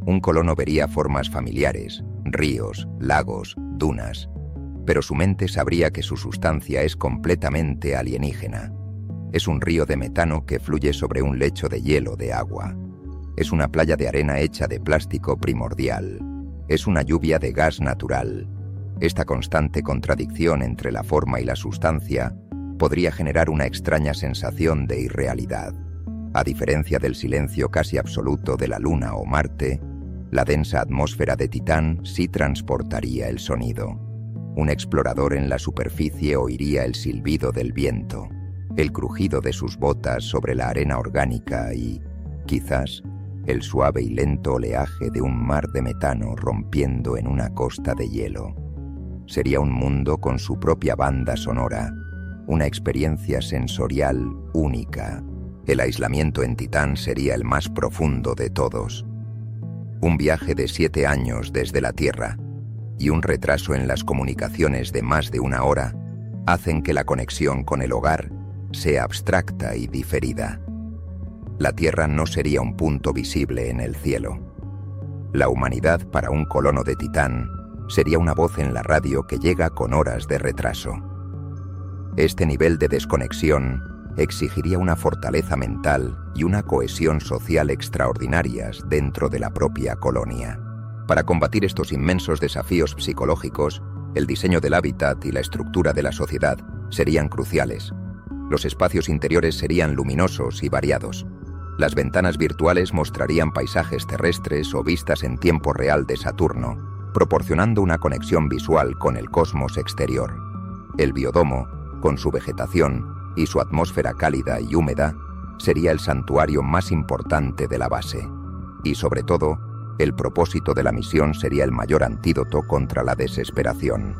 un colono vería formas familiares, ríos, lagos, dunas, pero su mente sabría que su sustancia es completamente alienígena. Es un río de metano que fluye sobre un lecho de hielo de agua. Es una playa de arena hecha de plástico primordial. Es una lluvia de gas natural. Esta constante contradicción entre la forma y la sustancia podría generar una extraña sensación de irrealidad. A diferencia del silencio casi absoluto de la Luna o Marte, la densa atmósfera de Titán sí transportaría el sonido. Un explorador en la superficie oiría el silbido del viento, el crujido de sus botas sobre la arena orgánica y, quizás, el suave y lento oleaje de un mar de metano rompiendo en una costa de hielo. Sería un mundo con su propia banda sonora, una experiencia sensorial única. El aislamiento en Titán sería el más profundo de todos. Un viaje de siete años desde la Tierra y un retraso en las comunicaciones de más de una hora hacen que la conexión con el hogar sea abstracta y diferida. La Tierra no sería un punto visible en el cielo. La humanidad para un colono de Titán sería una voz en la radio que llega con horas de retraso. Este nivel de desconexión exigiría una fortaleza mental y una cohesión social extraordinarias dentro de la propia colonia. Para combatir estos inmensos desafíos psicológicos, el diseño del hábitat y la estructura de la sociedad serían cruciales. Los espacios interiores serían luminosos y variados. Las ventanas virtuales mostrarían paisajes terrestres o vistas en tiempo real de Saturno, proporcionando una conexión visual con el cosmos exterior. El biodomo, con su vegetación y su atmósfera cálida y húmeda, sería el santuario más importante de la base. Y sobre todo, el propósito de la misión sería el mayor antídoto contra la desesperación.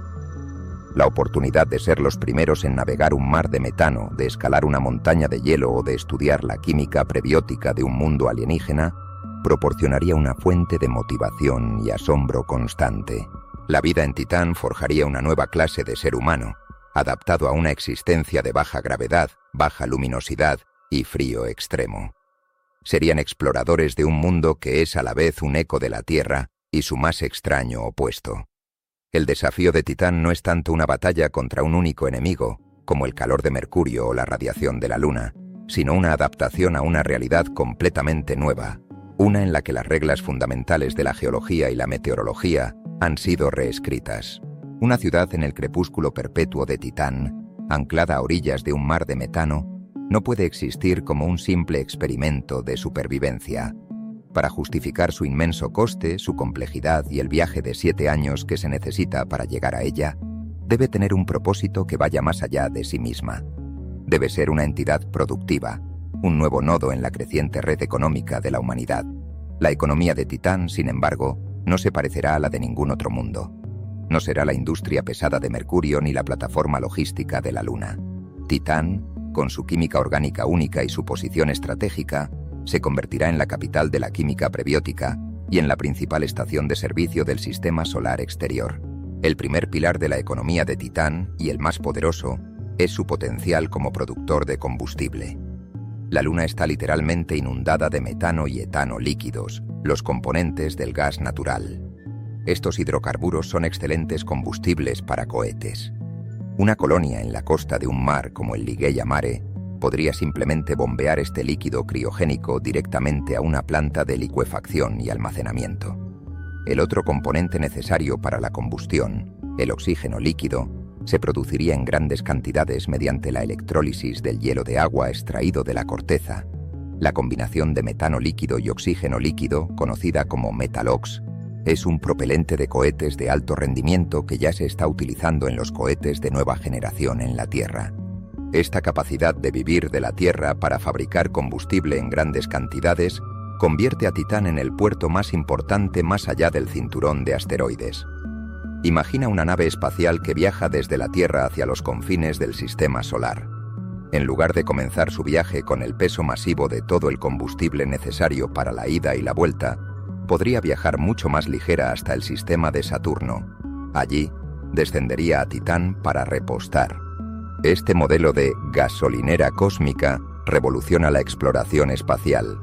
La oportunidad de ser los primeros en navegar un mar de metano, de escalar una montaña de hielo o de estudiar la química prebiótica de un mundo alienígena, proporcionaría una fuente de motivación y asombro constante. La vida en Titán forjaría una nueva clase de ser humano, adaptado a una existencia de baja gravedad, baja luminosidad y frío extremo. Serían exploradores de un mundo que es a la vez un eco de la Tierra y su más extraño opuesto. El desafío de Titán no es tanto una batalla contra un único enemigo, como el calor de Mercurio o la radiación de la Luna, sino una adaptación a una realidad completamente nueva, una en la que las reglas fundamentales de la geología y la meteorología han sido reescritas. Una ciudad en el crepúsculo perpetuo de Titán, anclada a orillas de un mar de metano, no puede existir como un simple experimento de supervivencia. Para justificar su inmenso coste, su complejidad y el viaje de siete años que se necesita para llegar a ella, debe tener un propósito que vaya más allá de sí misma. Debe ser una entidad productiva, un nuevo nodo en la creciente red económica de la humanidad. La economía de Titán, sin embargo, no se parecerá a la de ningún otro mundo. No será la industria pesada de Mercurio ni la plataforma logística de la Luna. Titán, con su química orgánica única y su posición estratégica, se convertirá en la capital de la química prebiótica y en la principal estación de servicio del sistema solar exterior. El primer pilar de la economía de Titán, y el más poderoso, es su potencial como productor de combustible. La Luna está literalmente inundada de metano y etano líquidos, los componentes del gas natural. Estos hidrocarburos son excelentes combustibles para cohetes. Una colonia en la costa de un mar como el Ligeia Mare podría simplemente bombear este líquido criogénico directamente a una planta de licuefacción y almacenamiento. El otro componente necesario para la combustión, el oxígeno líquido, se produciría en grandes cantidades mediante la electrólisis del hielo de agua extraído de la corteza. La combinación de metano líquido y oxígeno líquido, conocida como Metalox, es un propelente de cohetes de alto rendimiento que ya se está utilizando en los cohetes de nueva generación en la Tierra. Esta capacidad de vivir de la Tierra para fabricar combustible en grandes cantidades convierte a Titán en el puerto más importante más allá del cinturón de asteroides. Imagina una nave espacial que viaja desde la Tierra hacia los confines del sistema solar. En lugar de comenzar su viaje con el peso masivo de todo el combustible necesario para la ida y la vuelta, podría viajar mucho más ligera hasta el sistema de Saturno. Allí, descendería a Titán para repostar. Este modelo de gasolinera cósmica revoluciona la exploración espacial.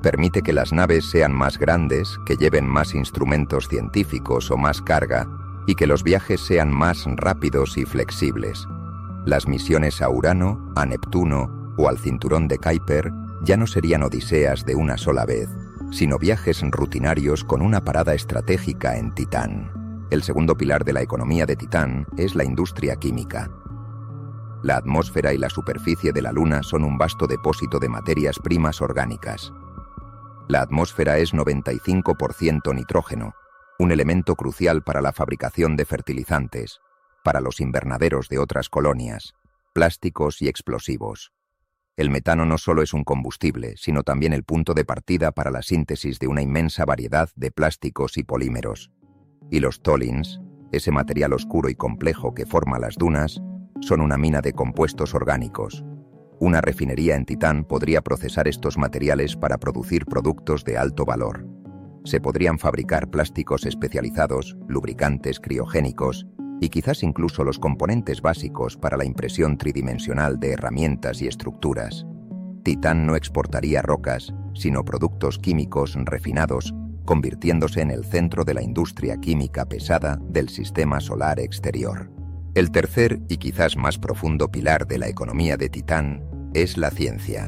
Permite que las naves sean más grandes, que lleven más instrumentos científicos o más carga, y que los viajes sean más rápidos y flexibles. Las misiones a Urano, a Neptuno o al cinturón de Kuiper ya no serían odiseas de una sola vez, sino viajes rutinarios con una parada estratégica en Titán. El segundo pilar de la economía de Titán es la industria química. La atmósfera y la superficie de la Luna son un vasto depósito de materias primas orgánicas. La atmósfera es noventa y cinco por ciento nitrógeno, un elemento crucial para la fabricación de fertilizantes, para los invernaderos de otras colonias, plásticos y explosivos. El metano no solo es un combustible, sino también el punto de partida para la síntesis de una inmensa variedad de plásticos y polímeros. Y los tholins, ese material oscuro y complejo que forma las dunas, son una mina de compuestos orgánicos. Una refinería en Titán podría procesar estos materiales para producir productos de alto valor. Se podrían fabricar plásticos especializados, lubricantes criogénicos y quizás incluso los componentes básicos para la impresión tridimensional de herramientas y estructuras. Titán no exportaría rocas, sino productos químicos refinados, convirtiéndose en el centro de la industria química pesada del sistema solar exterior. El tercer y quizás más profundo pilar de la economía de Titán es la ciencia.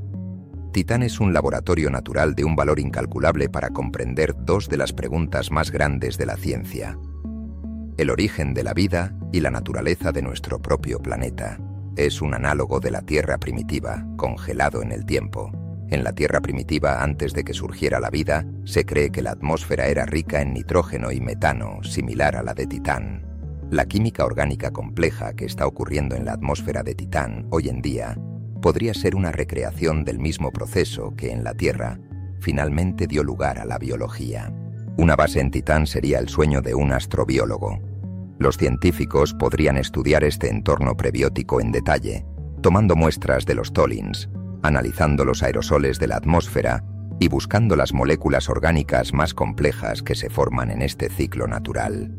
Titán es un laboratorio natural de un valor incalculable para comprender dos de las preguntas más grandes de la ciencia: el origen de la vida y la naturaleza de nuestro propio planeta. Es un análogo de la Tierra primitiva, congelado en el tiempo. En la Tierra primitiva, antes de que surgiera la vida, se cree que la atmósfera era rica en nitrógeno y metano, similar a la de Titán. La química orgánica compleja que está ocurriendo en la atmósfera de Titán hoy en día podría ser una recreación del mismo proceso que en la Tierra finalmente dio lugar a la biología. Una base en Titán sería el sueño de un astrobiólogo. Los científicos podrían estudiar este entorno prebiótico en detalle, tomando muestras de los tholins, analizando los aerosoles de la atmósfera y buscando las moléculas orgánicas más complejas que se forman en este ciclo natural.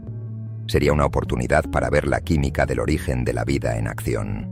Sería una oportunidad para ver la química del origen de la vida en acción.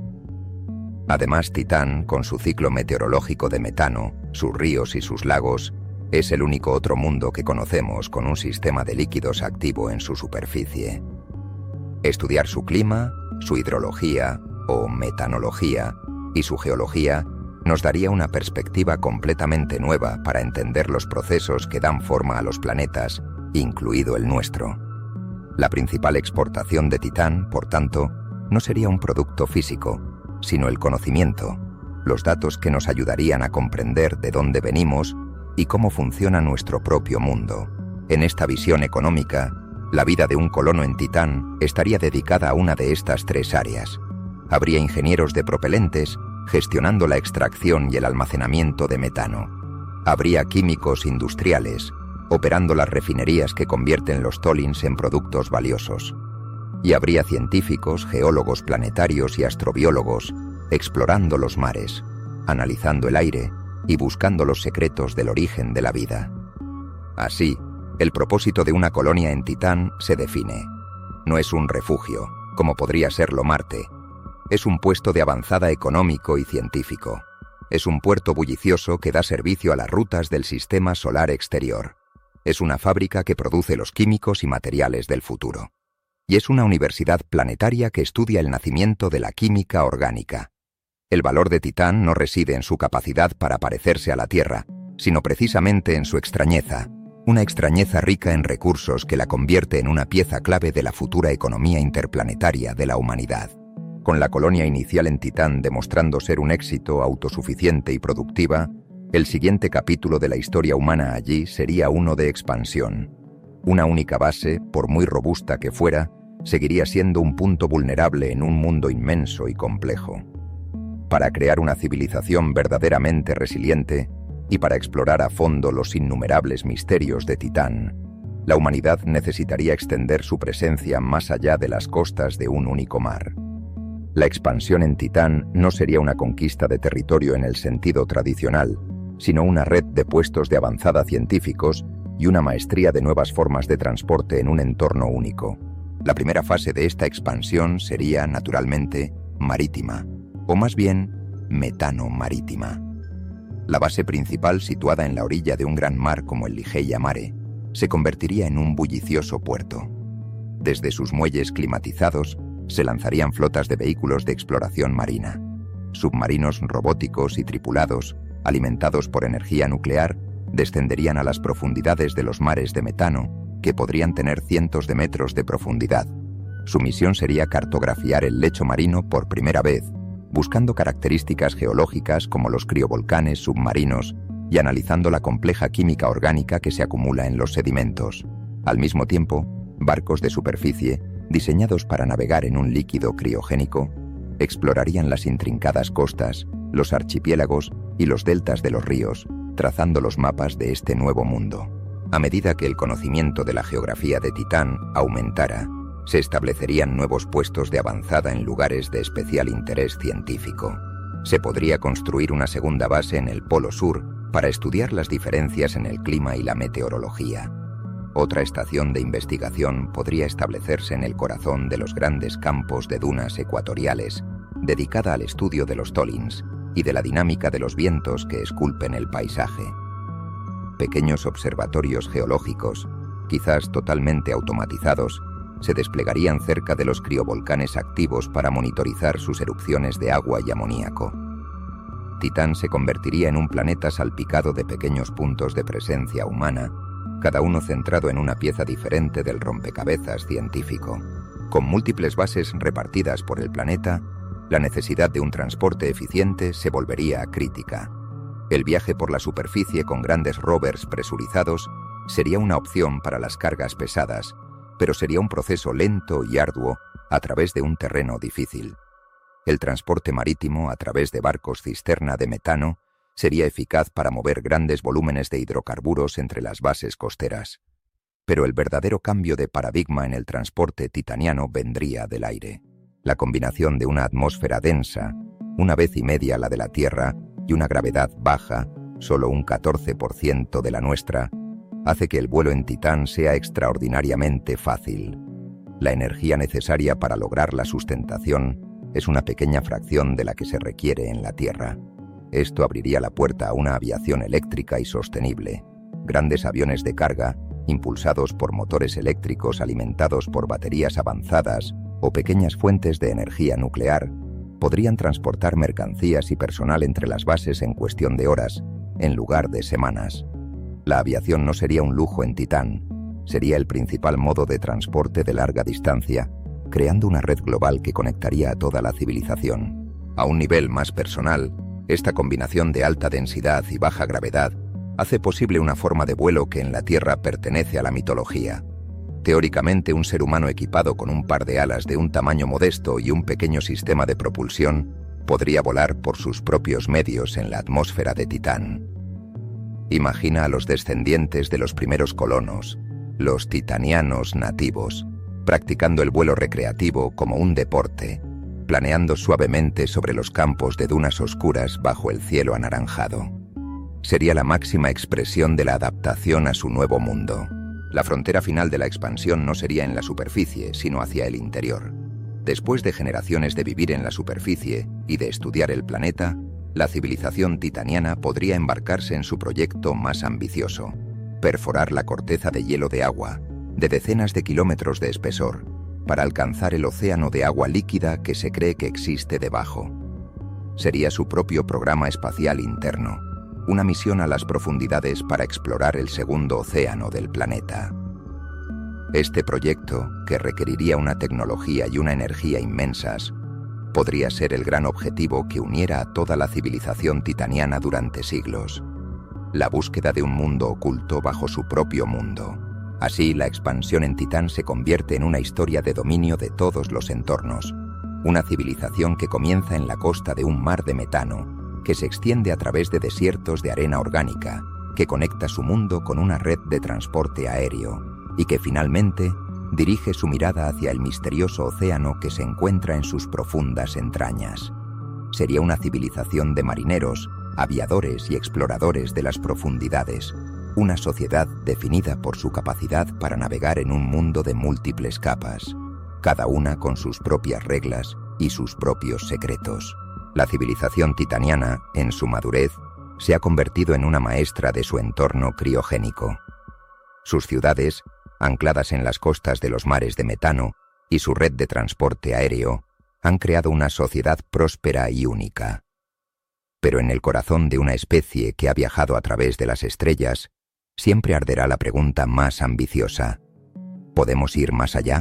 Además, Titán, con su ciclo meteorológico de metano, sus ríos y sus lagos, es el único otro mundo que conocemos con un sistema de líquidos activo en su superficie. Estudiar su clima, su hidrología o metanología y su geología nos daría una perspectiva completamente nueva para entender los procesos que dan forma a los planetas, incluido el nuestro. La principal exportación de Titán, por tanto, no sería un producto físico, sino el conocimiento, los datos que nos ayudarían a comprender de dónde venimos y cómo funciona nuestro propio mundo. En esta visión económica, la vida de un colono en Titán estaría dedicada a una de estas tres áreas. Habría ingenieros de propelentes gestionando la extracción y el almacenamiento de metano. Habría químicos industriales operando las refinerías que convierten los tholins en productos valiosos. Y habría científicos, geólogos planetarios y astrobiólogos explorando los mares, analizando el aire y buscando los secretos del origen de la vida. Así, el propósito de una colonia en Titán se define. No es un refugio, como podría serlo Marte. Es un puesto de avanzada económico y científico. Es un puerto bullicioso que da servicio a las rutas del sistema solar exterior. Es una fábrica que produce los químicos y materiales del futuro. Y es una universidad planetaria que estudia el nacimiento de la química orgánica. El valor de Titán no reside en su capacidad para parecerse a la Tierra, sino precisamente en su extrañeza, una extrañeza rica en recursos que la convierte en una pieza clave de la futura economía interplanetaria de la humanidad. Con la colonia inicial en Titán demostrando ser un éxito autosuficiente y productiva, el siguiente capítulo de la historia humana allí sería uno de expansión. Una única base, por muy robusta que fuera, seguiría siendo un punto vulnerable en un mundo inmenso y complejo. Para crear una civilización verdaderamente resiliente y para explorar a fondo los innumerables misterios de Titán, la humanidad necesitaría extender su presencia más allá de las costas de un único mar. La expansión en Titán no sería una conquista de territorio en el sentido tradicional, sino una red de puestos de avanzada científicos y una maestría de nuevas formas de transporte en un entorno único. La primera fase de esta expansión sería, naturalmente, marítima, o más bien, metano-marítima. La base principal, situada en la orilla de un gran mar como el Ligeia Mare, se convertiría en un bullicioso puerto. Desde sus muelles climatizados se lanzarían flotas de vehículos de exploración marina. Submarinos robóticos y tripulados, alimentados por energía nuclear, descenderían a las profundidades de los mares de metano, que podrían tener cientos de metros de profundidad. Su misión sería cartografiar el lecho marino por primera vez, buscando características geológicas como los criovolcanes submarinos y analizando la compleja química orgánica que se acumula en los sedimentos. Al mismo tiempo, barcos de superficie, diseñados para navegar en un líquido criogénico, explorarían las intrincadas costas, los archipiélagos y los deltas de los ríos, trazando los mapas de este nuevo mundo. A medida que el conocimiento de la geografía de Titán aumentara, se establecerían nuevos puestos de avanzada en lugares de especial interés científico. Se podría construir una segunda base en el Polo Sur para estudiar las diferencias en el clima y la meteorología. Otra estación de investigación podría establecerse en el corazón de los grandes campos de dunas ecuatoriales, dedicada al estudio de los tholins y de la dinámica de los vientos que esculpen el paisaje. Pequeños observatorios geológicos, quizás totalmente automatizados, se desplegarían cerca de los criovolcanes activos para monitorizar sus erupciones de agua y amoníaco. Titán se convertiría en un planeta salpicado de pequeños puntos de presencia humana, cada uno centrado en una pieza diferente del rompecabezas científico. Con múltiples bases repartidas por el planeta, la necesidad de un transporte eficiente se volvería crítica. El viaje por la superficie con grandes rovers presurizados sería una opción para las cargas pesadas, pero sería un proceso lento y arduo a través de un terreno difícil. El transporte marítimo a través de barcos cisterna de metano sería eficaz para mover grandes volúmenes de hidrocarburos entre las bases costeras. Pero el verdadero cambio de paradigma en el transporte titaniano vendría del aire. La combinación de una atmósfera densa, una vez y media la de la Tierra, y una gravedad baja, solo un catorce por ciento de la nuestra, hace que el vuelo en Titán sea extraordinariamente fácil. La energía necesaria para lograr la sustentación es una pequeña fracción de la que se requiere en la Tierra. Esto abriría la puerta a una aviación eléctrica y sostenible. Grandes aviones de carga, impulsados por motores eléctricos alimentados por baterías avanzadas o pequeñas fuentes de energía nuclear, podrían transportar mercancías y personal entre las bases en cuestión de horas, en lugar de semanas. La aviación no sería un lujo en Titán, sería el principal modo de transporte de larga distancia, creando una red global que conectaría a toda la civilización. A un nivel más personal, esta combinación de alta densidad y baja gravedad hace posible una forma de vuelo que en la Tierra pertenece a la mitología. Teóricamente, un ser humano equipado con un par de alas de un tamaño modesto y un pequeño sistema de propulsión podría volar por sus propios medios en la atmósfera de Titán. Imagina a los descendientes de los primeros colonos, los titanianos nativos, practicando el vuelo recreativo como un deporte, planeando suavemente sobre los campos de dunas oscuras bajo el cielo anaranjado. Sería la máxima expresión de la adaptación a su nuevo mundo. La frontera final de la expansión no sería en la superficie, sino hacia el interior. Después de generaciones de vivir en la superficie y de estudiar el planeta, la civilización titaniana podría embarcarse en su proyecto más ambicioso: perforar la corteza de hielo de agua, de decenas de kilómetros de espesor, para alcanzar el océano de agua líquida que se cree que existe debajo. Sería su propio programa espacial interno, una misión a las profundidades para explorar el segundo océano del planeta. Este proyecto, que requeriría una tecnología y una energía inmensas, podría ser el gran objetivo que uniera a toda la civilización titaniana durante siglos: la búsqueda de un mundo oculto bajo su propio mundo. Así, la expansión en Titán se convierte en una historia de dominio de todos los entornos, una civilización que comienza en la costa de un mar de metano, que se extiende a través de desiertos de arena orgánica, que conecta su mundo con una red de transporte aéreo, y que finalmente dirige su mirada hacia el misterioso océano que se encuentra en sus profundas entrañas. Sería una civilización de marineros, aviadores y exploradores de las profundidades, una sociedad definida por su capacidad para navegar en un mundo de múltiples capas, cada una con sus propias reglas y sus propios secretos. La civilización titaniana, en su madurez, se ha convertido en una maestra de su entorno criogénico. Sus ciudades, ancladas en las costas de los mares de metano, y su red de transporte aéreo, han creado una sociedad próspera y única. Pero en el corazón de una especie que ha viajado a través de las estrellas, siempre arderá la pregunta más ambiciosa: ¿podemos ir más allá?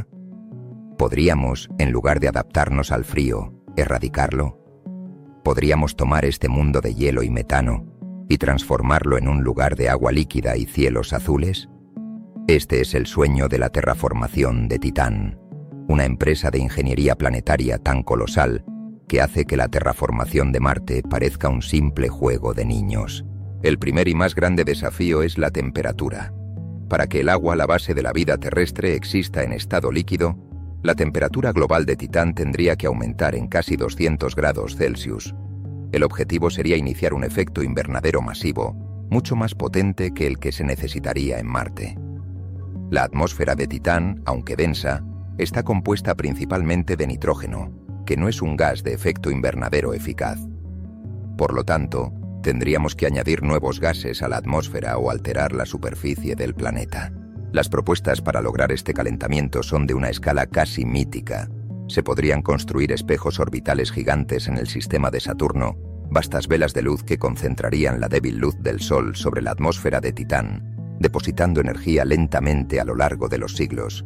¿Podríamos, en lugar de adaptarnos al frío, erradicarlo? ¿Podríamos tomar este mundo de hielo y metano y transformarlo en un lugar de agua líquida y cielos azules? Este es el sueño de la terraformación de Titán, una empresa de ingeniería planetaria tan colosal que hace que la terraformación de Marte parezca un simple juego de niños. El primer y más grande desafío es la temperatura. Para que el agua, la base de la vida terrestre, exista en estado líquido, la temperatura global de Titán tendría que aumentar en casi doscientos grados Celsius. El objetivo sería iniciar un efecto invernadero masivo, mucho más potente que el que se necesitaría en Marte. La atmósfera de Titán, aunque densa, está compuesta principalmente de nitrógeno, que no es un gas de efecto invernadero eficaz. Por lo tanto, tendríamos que añadir nuevos gases a la atmósfera o alterar la superficie del planeta. Las propuestas para lograr este calentamiento son de una escala casi mítica. Se podrían construir espejos orbitales gigantes en el sistema de Saturno, vastas velas de luz que concentrarían la débil luz del Sol sobre la atmósfera de Titán, depositando energía lentamente a lo largo de los siglos.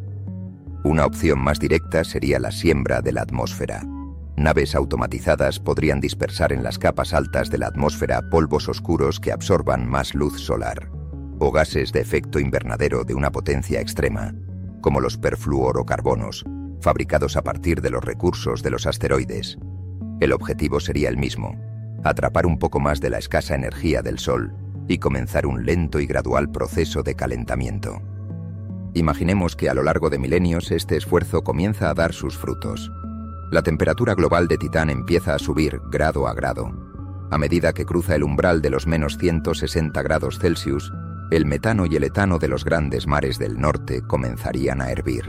Una opción más directa sería la siembra de la atmósfera. Naves automatizadas podrían dispersar en las capas altas de la atmósfera polvos oscuros que absorban más luz solar, o gases de efecto invernadero de una potencia extrema, como los perfluorocarbonos, fabricados a partir de los recursos de los asteroides. El objetivo sería el mismo: atrapar un poco más de la escasa energía del Sol y comenzar un lento y gradual proceso de calentamiento. Imaginemos que a lo largo de milenios este esfuerzo comienza a dar sus frutos. La temperatura global de Titán empieza a subir grado a grado. A medida que cruza el umbral de los menos ciento sesenta grados Celsius, el metano y el etano de los grandes mares del norte comenzarían a hervir.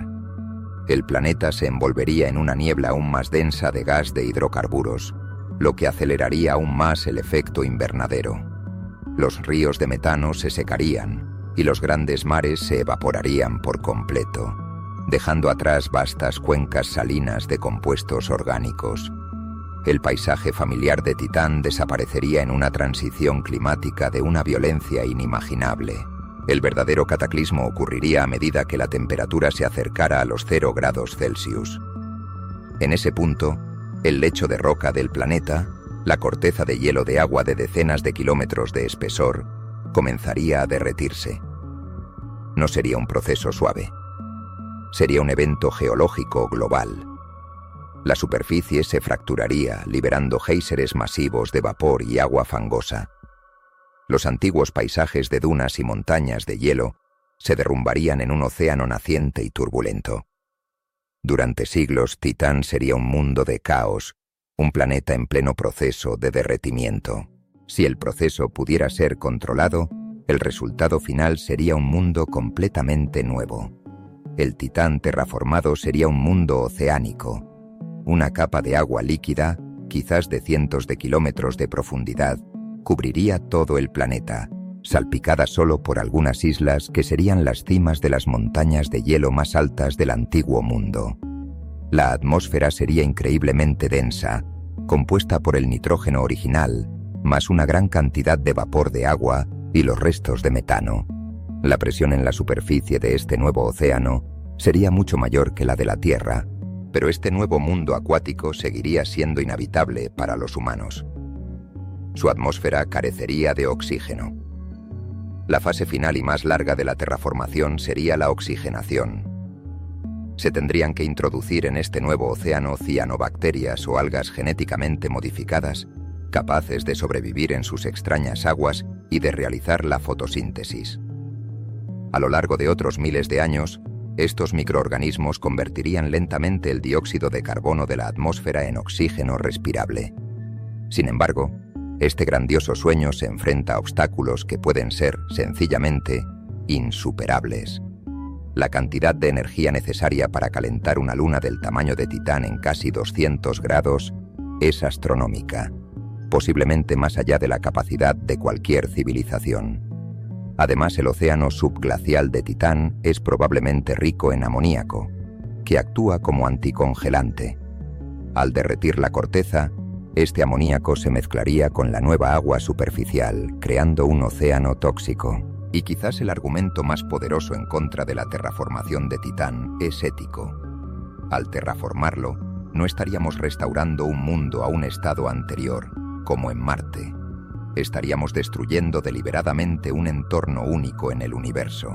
El planeta se envolvería en una niebla aún más densa de gas de hidrocarburos, lo que aceleraría aún más el efecto invernadero. Los ríos de metano se secarían y los grandes mares se evaporarían por completo, dejando atrás vastas cuencas salinas de compuestos orgánicos. El paisaje familiar de Titán desaparecería en una transición climática de una violencia inimaginable. El verdadero cataclismo ocurriría a medida que la temperatura se acercara a los cero grados Celsius. En ese punto, el lecho de roca del planeta, la corteza de hielo de agua de decenas de kilómetros de espesor, comenzaría a derretirse. No sería un proceso suave. Sería un evento geológico global. La superficie se fracturaría, liberando géiseres masivos de vapor y agua fangosa. Los antiguos paisajes de dunas y montañas de hielo se derrumbarían en un océano naciente y turbulento. Durante siglos, Titán sería un mundo de caos, un planeta en pleno proceso de derretimiento. Si el proceso pudiera ser controlado, el resultado final sería un mundo completamente nuevo. El Titán terraformado sería un mundo oceánico, una capa de agua líquida, quizás de cientos de kilómetros de profundidad, cubriría todo el planeta, salpicada solo por algunas islas que serían las cimas de las montañas de hielo más altas del antiguo mundo. La atmósfera sería increíblemente densa, compuesta por el nitrógeno original, más una gran cantidad de vapor de agua y los restos de metano. La presión en la superficie de este nuevo océano sería mucho mayor que la de la Tierra, pero este nuevo mundo acuático seguiría siendo inhabitable para los humanos. Su atmósfera carecería de oxígeno. La fase final y más larga de la terraformación sería la oxigenación. Se tendrían que introducir en este nuevo océano cianobacterias o algas genéticamente modificadas, capaces de sobrevivir en sus extrañas aguas y de realizar la fotosíntesis. A lo largo de otros miles de años, estos microorganismos convertirían lentamente el dióxido de carbono de la atmósfera en oxígeno respirable. Sin embargo, este grandioso sueño se enfrenta a obstáculos que pueden ser, sencillamente, insuperables. La cantidad de energía necesaria para calentar una luna del tamaño de Titán en casi doscientos grados es astronómica. posiblemente más allá de la capacidad de cualquier civilización. Además, el océano subglacial de Titán es probablemente rico en amoníaco, que actúa como anticongelante. Al derretir la corteza, este amoníaco se mezclaría con la nueva agua superficial, creando un océano tóxico. Y quizás el argumento más poderoso en contra de la terraformación de Titán es ético. Al terraformarlo, no estaríamos restaurando un mundo a un estado anterior, como en Marte. Estaríamos destruyendo deliberadamente un entorno único en el universo.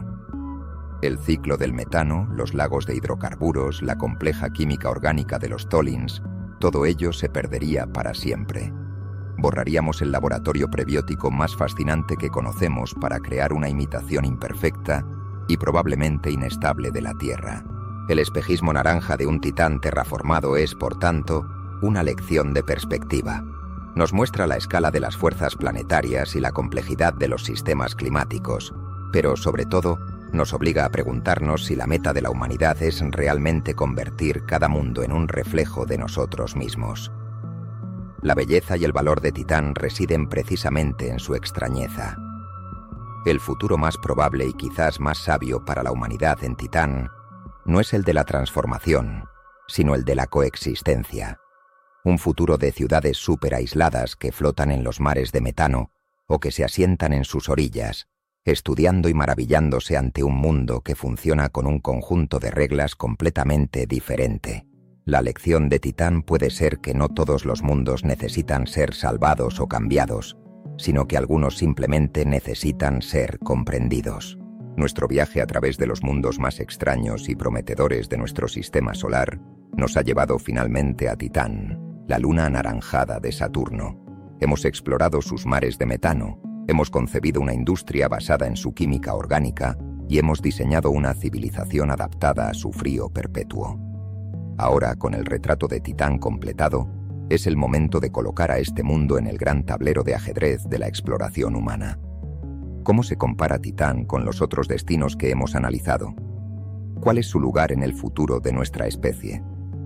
El ciclo del metano, los lagos de hidrocarburos, la compleja química orgánica de los Tollins, todo ello se perdería para siempre. Borraríamos el laboratorio prebiótico más fascinante que conocemos para crear una imitación imperfecta y probablemente inestable de la Tierra. El espejismo naranja de un Titán terraformado es, por tanto, una lección de perspectiva. Nos muestra la escala de las fuerzas planetarias y la complejidad de los sistemas climáticos, pero sobre todo nos obliga a preguntarnos si la meta de la humanidad es realmente convertir cada mundo en un reflejo de nosotros mismos. La belleza y el valor de Titán residen precisamente en su extrañeza. El futuro más probable y quizás más sabio para la humanidad en Titán no es el de la transformación, sino el de la coexistencia. Un futuro de ciudades súper aisladas que flotan en los mares de metano o que se asientan en sus orillas, estudiando y maravillándose ante un mundo que funciona con un conjunto de reglas completamente diferente. La lección de Titán puede ser que no todos los mundos necesitan ser salvados o cambiados, sino que algunos simplemente necesitan ser comprendidos. Nuestro viaje a través de los mundos más extraños y prometedores de nuestro sistema solar nos ha llevado finalmente a Titán, la luna anaranjada de Saturno. Hemos explorado sus mares de metano, hemos concebido una industria basada en su química orgánica y hemos diseñado una civilización adaptada a su frío perpetuo. Ahora, con el retrato de Titán completado, es el momento de colocar a este mundo en el gran tablero de ajedrez de la exploración humana. ¿Cómo se compara Titán con los otros destinos que hemos analizado? ¿Cuál es su lugar en el futuro de nuestra especie?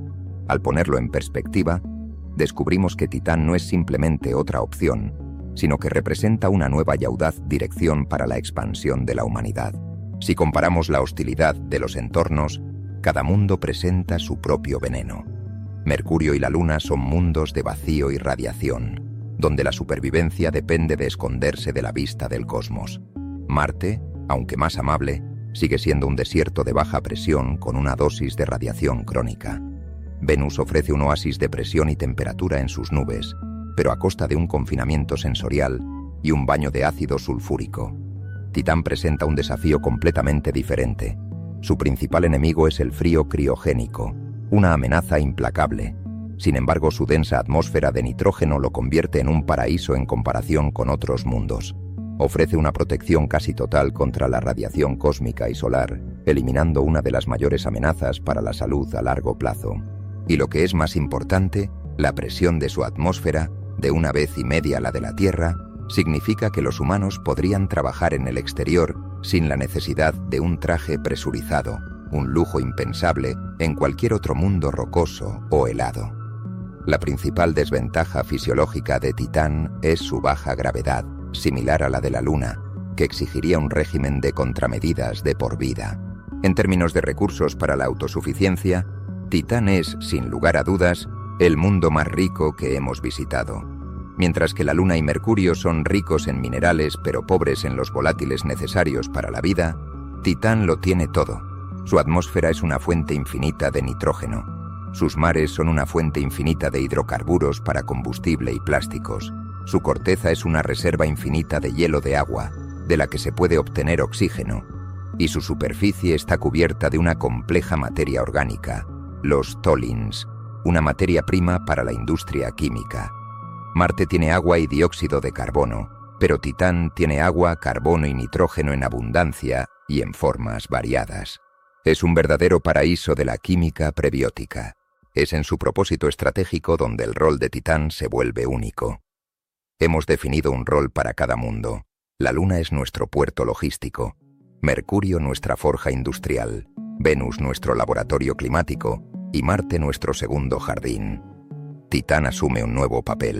Al ponerlo en perspectiva, descubrimos que Titán no es simplemente otra opción, sino que representa una nueva y audaz dirección para la expansión de la humanidad. Si comparamos la hostilidad de los entornos, cada mundo presenta su propio veneno. Mercurio y la Luna son mundos de vacío y radiación, donde la supervivencia depende de esconderse de la vista del cosmos. Marte, aunque más amable, sigue siendo un desierto de baja presión con una dosis de radiación crónica. Venus ofrece un oasis de presión y temperatura en sus nubes, pero a costa de un confinamiento sensorial y un baño de ácido sulfúrico. Titán presenta un desafío completamente diferente. Su principal enemigo es el frío criogénico, una amenaza implacable. Sin embargo, su densa atmósfera de nitrógeno lo convierte en un paraíso en comparación con otros mundos. Ofrece una protección casi total contra la radiación cósmica y solar, eliminando una de las mayores amenazas para la salud a largo plazo. Y lo que es más importante, la presión de su atmósfera, de una vez y media la de la Tierra, significa que los humanos podrían trabajar en el exterior sin la necesidad de un traje presurizado, un lujo impensable en cualquier otro mundo rocoso o helado. La principal desventaja fisiológica de Titán es su baja gravedad, similar a la de la Luna, que exigiría un régimen de contramedidas de por vida. En términos de recursos para la autosuficiencia, Titán es, sin lugar a dudas, el mundo más rico que hemos visitado. Mientras que la Luna y Mercurio son ricos en minerales pero pobres en los volátiles necesarios para la vida, Titán lo tiene todo. Su atmósfera es una fuente infinita de nitrógeno. Sus mares son una fuente infinita de hidrocarburos para combustible y plásticos. Su corteza es una reserva infinita de hielo de agua, de la que se puede obtener oxígeno. Y su superficie está cubierta de una compleja materia orgánica, los Tollins, una materia prima para la industria química. Marte tiene agua y dióxido de carbono, pero Titán tiene agua, carbono y nitrógeno en abundancia y en formas variadas. Es un verdadero paraíso de la química prebiótica. Es en su propósito estratégico donde el rol de Titán se vuelve único. Hemos definido un rol para cada mundo. La Luna es nuestro puerto logístico, Mercurio nuestra forja industrial, Venus nuestro laboratorio climático y Marte nuestro segundo jardín. Titán asume un nuevo papel.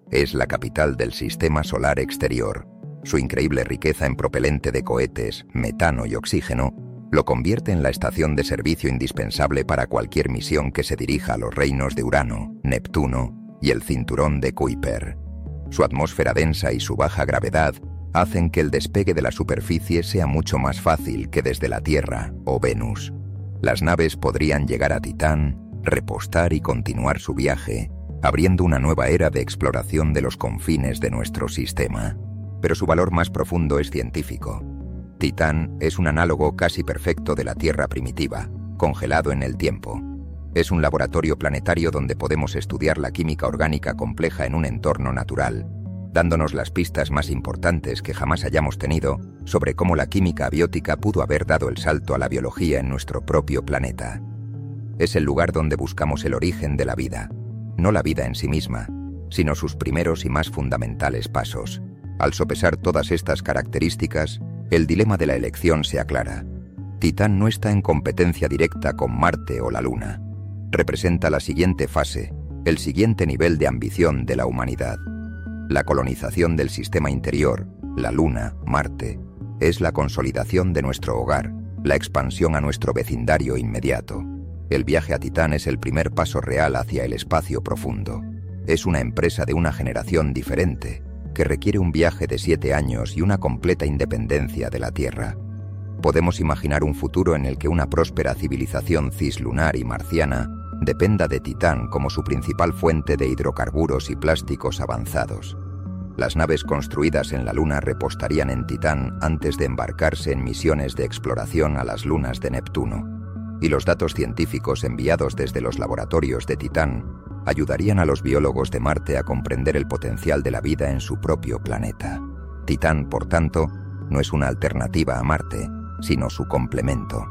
Es la capital del sistema solar exterior. Su increíble riqueza en propelente de cohetes, metano y oxígeno lo convierte en la estación de servicio indispensable para cualquier misión que se dirija a los reinos de Urano, Neptuno y el cinturón de Kuiper. Su atmósfera densa y su baja gravedad hacen que el despegue de la superficie sea mucho más fácil que desde la Tierra o Venus. Las naves podrían llegar a Titán, repostar y continuar su viaje, abriendo una nueva era de exploración de los confines de nuestro sistema. Pero su valor más profundo es científico. Titán es un análogo casi perfecto de la Tierra primitiva, congelado en el tiempo. Es un laboratorio planetario donde podemos estudiar la química orgánica compleja en un entorno natural, dándonos las pistas más importantes que jamás hayamos tenido sobre cómo la química abiótica pudo haber dado el salto a la biología en nuestro propio planeta. Es el lugar donde buscamos el origen de la vida, no la vida en sí misma, sino sus primeros y más fundamentales pasos. Al sopesar todas estas características, el dilema de la elección se aclara. Titán no está en competencia directa con Marte o la Luna. Representa la siguiente fase, el siguiente nivel de ambición de la humanidad. La colonización del sistema interior, la Luna, Marte, es la consolidación de nuestro hogar, la expansión a nuestro vecindario inmediato. El viaje a Titán es el primer paso real hacia el espacio profundo. Es una empresa de una generación diferente, que requiere un viaje de siete años y una completa independencia de la Tierra. Podemos imaginar un futuro en el que una próspera civilización cislunar y marciana dependa de Titán como su principal fuente de hidrocarburos y plásticos avanzados. Las naves construidas en la Luna repostarían en Titán antes de embarcarse en misiones de exploración a las lunas de Neptuno, y los datos científicos enviados desde los laboratorios de Titán ayudarían a los biólogos de Marte a comprender el potencial de la vida en su propio planeta. Titán, por tanto, no es una alternativa a Marte, sino su complemento.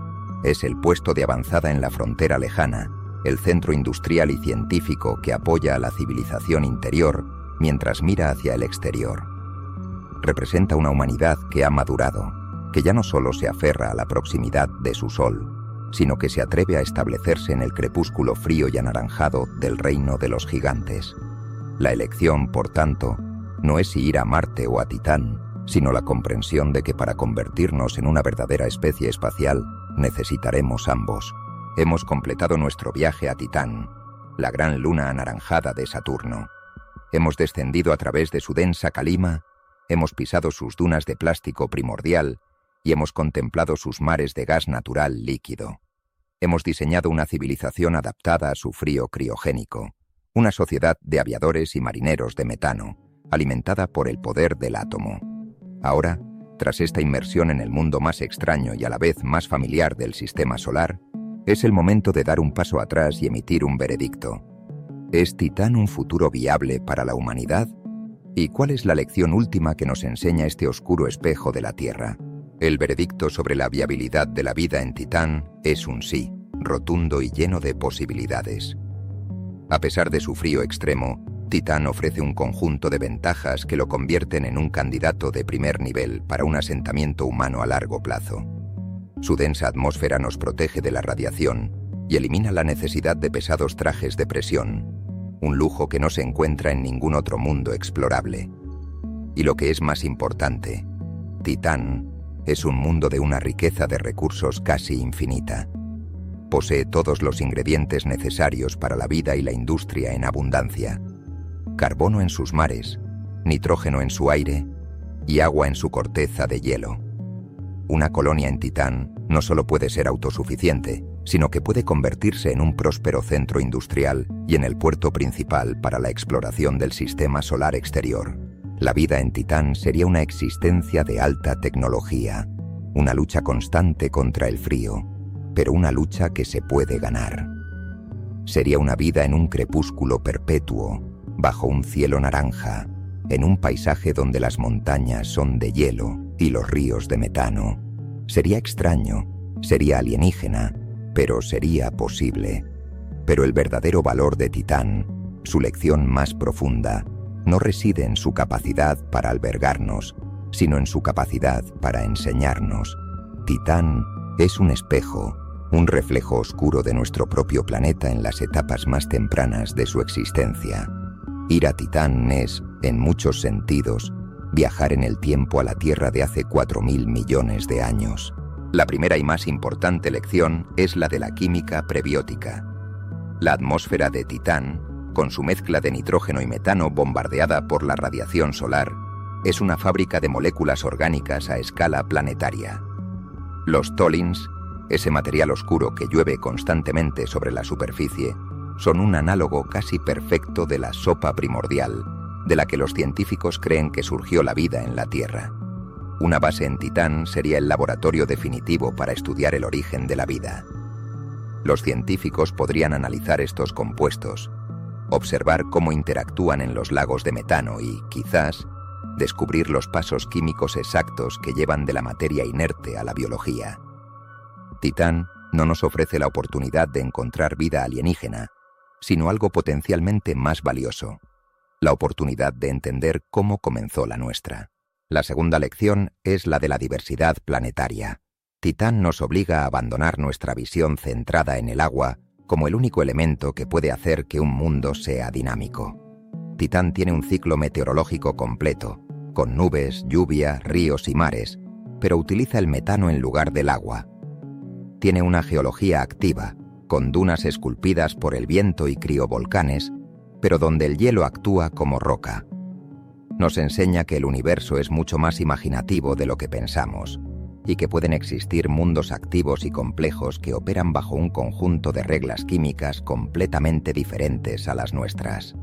Es el puesto de avanzada en la frontera lejana, el centro industrial y científico que apoya a la civilización interior mientras mira hacia el exterior. Representa una humanidad que ha madurado, que ya no solo se aferra a la proximidad de su sol, sino que se atreve a establecerse en el crepúsculo frío y anaranjado del reino de los gigantes. La elección, por tanto, no es si ir a Marte o a Titán, sino la comprensión de que para convertirnos en una verdadera especie espacial necesitaremos ambos. Hemos completado nuestro viaje a Titán, la gran luna anaranjada de Saturno. Hemos descendido a través de su densa calima, hemos pisado sus dunas de plástico primordial y hemos contemplado sus mares de gas natural líquido. Hemos diseñado una civilización adaptada a su frío criogénico, una sociedad de aviadores y marineros de metano, alimentada por el poder del átomo. Ahora, tras esta inmersión en el mundo más extraño y a la vez más familiar del sistema solar, es el momento de dar un paso atrás y emitir un veredicto. ¿Es Titán un futuro viable para la humanidad? ¿Y cuál es la lección última que nos enseña este oscuro espejo de la Tierra? El veredicto sobre la viabilidad de la vida en Titán es un sí, rotundo y lleno de posibilidades. A pesar de su frío extremo, Titán ofrece un conjunto de ventajas que lo convierten en un candidato de primer nivel para un asentamiento humano a largo plazo. Su densa atmósfera nos protege de la radiación y elimina la necesidad de pesados trajes de presión, un lujo que no se encuentra en ningún otro mundo explorable. Y lo que es más importante, Titán es un mundo de una riqueza de recursos casi infinita. Posee todos los ingredientes necesarios para la vida y la industria en abundancia. Carbono en sus mares, nitrógeno en su aire y agua en su corteza de hielo. Una colonia en Titán no solo puede ser autosuficiente, sino que puede convertirse en un próspero centro industrial y en el puerto principal para la exploración del sistema solar exterior. La vida en Titán sería una existencia de alta tecnología, una lucha constante contra el frío, pero una lucha que se puede ganar. Sería una vida en un crepúsculo perpetuo, bajo un cielo naranja, en un paisaje donde las montañas son de hielo y los ríos de metano. Sería extraño, sería alienígena, pero sería posible. Pero el verdadero valor de Titán, su lección más profunda, no reside en su capacidad para albergarnos, sino en su capacidad para enseñarnos. Titán es un espejo, un reflejo oscuro de nuestro propio planeta en las etapas más tempranas de su existencia. Ir a Titán es, en muchos sentidos, viajar en el tiempo a la Tierra de hace cuatro mil millones de años. La primera y más importante lección es la de la química prebiótica. La atmósfera de Titán, con su mezcla de nitrógeno y metano bombardeada por la radiación solar, es una fábrica de moléculas orgánicas a escala planetaria. Los tholins, ese material oscuro que llueve constantemente sobre la superficie, son un análogo casi perfecto de la sopa primordial, de la que los científicos creen que surgió la vida en la Tierra. Una base en Titán sería el laboratorio definitivo para estudiar el origen de la vida. Los científicos podrían analizar estos compuestos, observar cómo interactúan en los lagos de metano y, quizás, descubrir los pasos químicos exactos que llevan de la materia inerte a la biología. Titán no nos ofrece la oportunidad de encontrar vida alienígena, sino algo potencialmente más valioso, la oportunidad de entender cómo comenzó la nuestra. La segunda lección es la de la diversidad planetaria. Titán nos obliga a abandonar nuestra visión centrada en el agua como el único elemento que puede hacer que un mundo sea dinámico. Titán tiene un ciclo meteorológico completo, con nubes, lluvia, ríos y mares, pero utiliza el metano en lugar del agua. Tiene una geología activa, con dunas esculpidas por el viento y criovolcanes, pero donde el hielo actúa como roca. Nos enseña que el universo es mucho más imaginativo de lo que pensamos, y que pueden existir mundos activos y complejos que operan bajo un conjunto de reglas químicas completamente diferentes a las nuestras.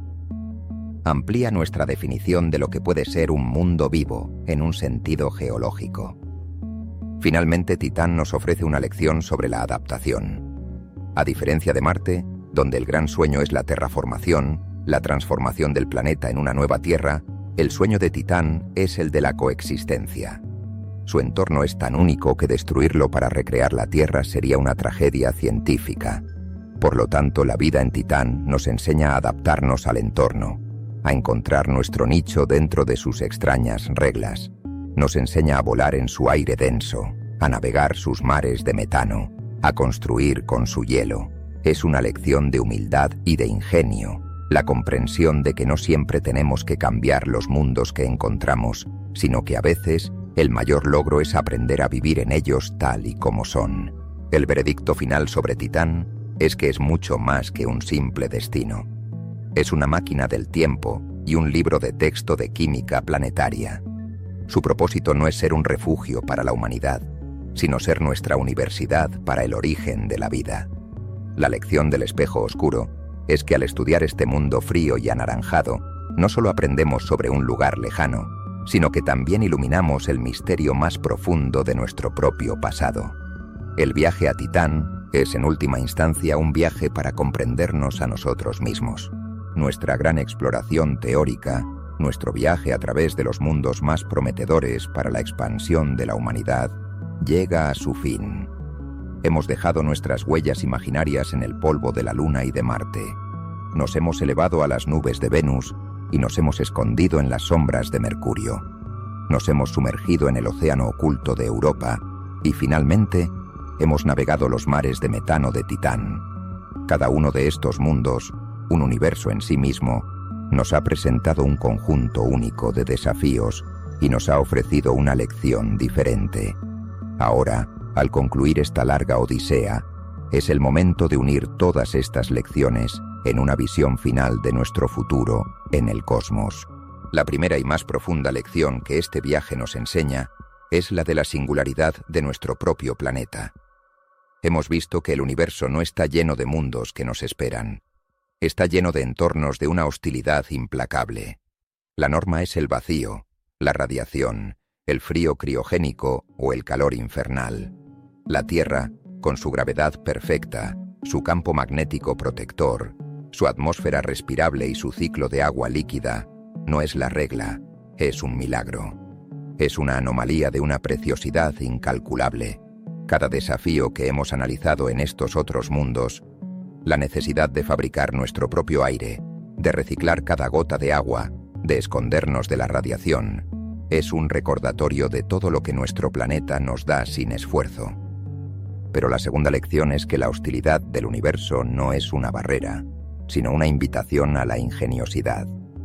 Amplía nuestra definición de lo que puede ser un mundo vivo en un sentido geológico. Finalmente, Titán nos ofrece una lección sobre la adaptación. A diferencia de Marte, donde el gran sueño es la terraformación, la transformación del planeta en una nueva Tierra, el sueño de Titán es el de la coexistencia. Su entorno es tan único que destruirlo para recrear la Tierra sería una tragedia científica. Por lo tanto, la vida en Titán nos enseña a adaptarnos al entorno, a encontrar nuestro nicho dentro de sus extrañas reglas. Nos enseña a volar en su aire denso, a navegar sus mares de metano, a construir con su hielo. Es una lección de humildad y de ingenio, la comprensión de que no siempre tenemos que cambiar los mundos que encontramos, sino que a veces el mayor logro es aprender a vivir en ellos tal y como son. El veredicto final sobre Titán es que es mucho más que un simple destino. Es una máquina del tiempo y un libro de texto de química planetaria. Su propósito no es ser un refugio para la humanidad, sino ser nuestra universidad para el origen de la vida. La lección del espejo oscuro es que al estudiar este mundo frío y anaranjado, no solo aprendemos sobre un lugar lejano, sino que también iluminamos el misterio más profundo de nuestro propio pasado. El viaje a Titán es en última instancia un viaje para comprendernos a nosotros mismos. Nuestra gran exploración teórica, nuestro viaje a través de los mundos más prometedores para la expansión de la humanidad, llega a su fin. Hemos dejado nuestras huellas imaginarias en el polvo de la Luna y de Marte. Nos hemos elevado a las nubes de Venus y nos hemos escondido en las sombras de Mercurio. Nos hemos sumergido en el océano oculto de Europa y finalmente hemos navegado los mares de metano de Titán. Cada uno de estos mundos, un universo en sí mismo, nos ha presentado un conjunto único de desafíos y nos ha ofrecido una lección diferente. Ahora, al concluir esta larga odisea, es el momento de unir todas estas lecciones en una visión final de nuestro futuro en el cosmos. La primera y más profunda lección que este viaje nos enseña es la de la singularidad de nuestro propio planeta. Hemos visto que el universo no está lleno de mundos que nos esperan. Está lleno de entornos de una hostilidad implacable. La norma es el vacío, la radiación, el frío criogénico o el calor infernal. La Tierra, con su gravedad perfecta, su campo magnético protector, su atmósfera respirable y su ciclo de agua líquida, no es la regla, es un milagro. Es una anomalía de una preciosidad incalculable. Cada desafío que hemos analizado en estos otros mundos, la necesidad de fabricar nuestro propio aire, de reciclar cada gota de agua, de escondernos de la radiación, es un recordatorio de todo lo que nuestro planeta nos da sin esfuerzo. Pero la segunda lección es que la hostilidad del universo no es una barrera, sino una invitación a la ingeniosidad.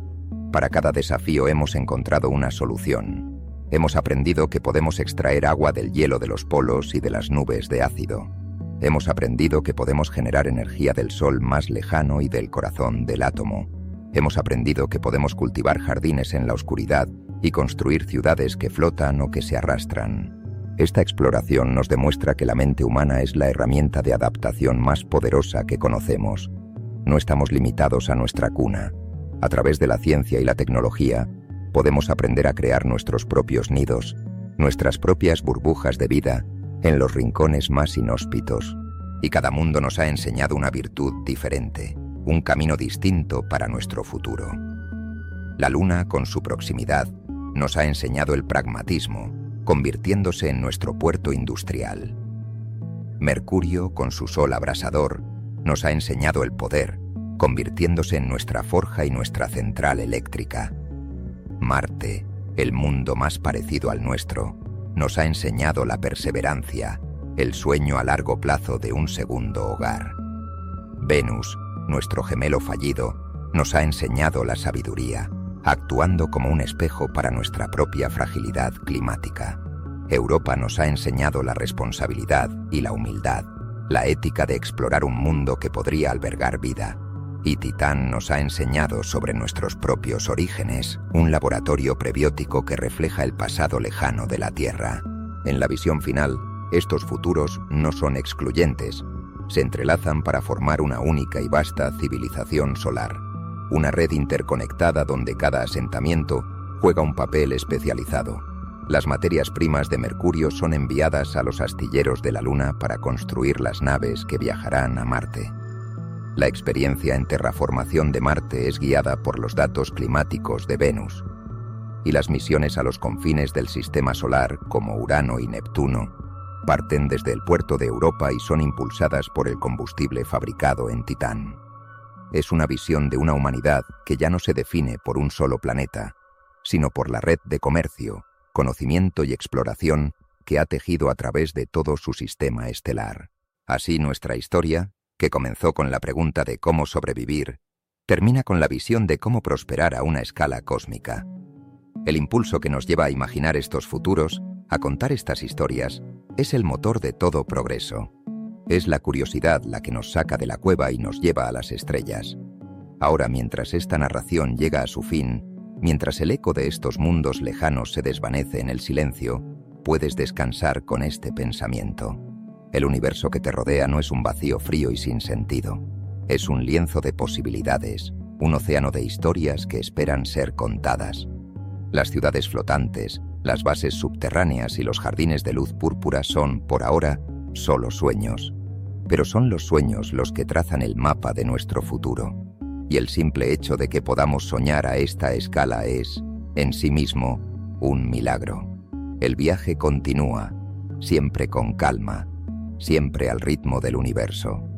Para cada desafío hemos encontrado una solución. Hemos aprendido que podemos extraer agua del hielo de los polos y de las nubes de ácido. Hemos aprendido que podemos generar energía del sol más lejano y del corazón del átomo. Hemos aprendido que podemos cultivar jardines en la oscuridad y construir ciudades que flotan o que se arrastran. Esta exploración nos demuestra que la mente humana es la herramienta de adaptación más poderosa que conocemos. No estamos limitados a nuestra cuna. A través de la ciencia y la tecnología, podemos aprender a crear nuestros propios nidos, nuestras propias burbujas de vida, en los rincones más inhóspitos. Y cada mundo nos ha enseñado una virtud diferente, un camino distinto para nuestro futuro. La Luna, con su proximidad, nos ha enseñado el pragmatismo, convirtiéndose en nuestro puerto industrial. Mercurio, con su sol abrasador, nos ha enseñado el poder, convirtiéndose en nuestra forja y nuestra central eléctrica. Marte, el mundo más parecido al nuestro, nos ha enseñado la perseverancia, el sueño a largo plazo de un segundo hogar. Venus, nuestro gemelo fallido, nos ha enseñado la sabiduría, actuando como un espejo para nuestra propia fragilidad climática. Europa nos ha enseñado la responsabilidad y la humildad, la ética de explorar un mundo que podría albergar vida. Y Titán nos ha enseñado sobre nuestros propios orígenes, un laboratorio prebiótico que refleja el pasado lejano de la Tierra. En la visión final, estos futuros no son excluyentes, se entrelazan para formar una única y vasta civilización solar, una red interconectada donde cada asentamiento juega un papel especializado. Las materias primas de Mercurio son enviadas a los astilleros de la Luna para construir las naves que viajarán a Marte. La experiencia en terraformación de Marte es guiada por los datos climáticos de Venus, y las misiones a los confines del sistema solar, como Urano y Neptuno, parten desde el puerto de Europa y son impulsadas por el combustible fabricado en Titán. Es una visión de una humanidad que ya no se define por un solo planeta, sino por la red de comercio, conocimiento y exploración que ha tejido a través de todo su sistema estelar. Así nuestra historia, que comenzó con la pregunta de cómo sobrevivir, termina con la visión de cómo prosperar a una escala cósmica. El impulso que nos lleva a imaginar estos futuros, a contar estas historias, es el motor de todo progreso. Es la curiosidad la que nos saca de la cueva y nos lleva a las estrellas. Ahora, mientras esta narración llega a su fin, mientras el eco de estos mundos lejanos se desvanece en el silencio, puedes descansar con este pensamiento. El universo que te rodea no es un vacío frío y sin sentido. Es un lienzo de posibilidades, un océano de historias que esperan ser contadas. Las ciudades flotantes, las bases subterráneas y los jardines de luz púrpura son, por ahora, solo sueños. Pero son los sueños los que trazan el mapa de nuestro futuro. Y el simple hecho de que podamos soñar a esta escala es, en sí mismo, un milagro. El viaje continúa, siempre con calma, siempre al ritmo del universo.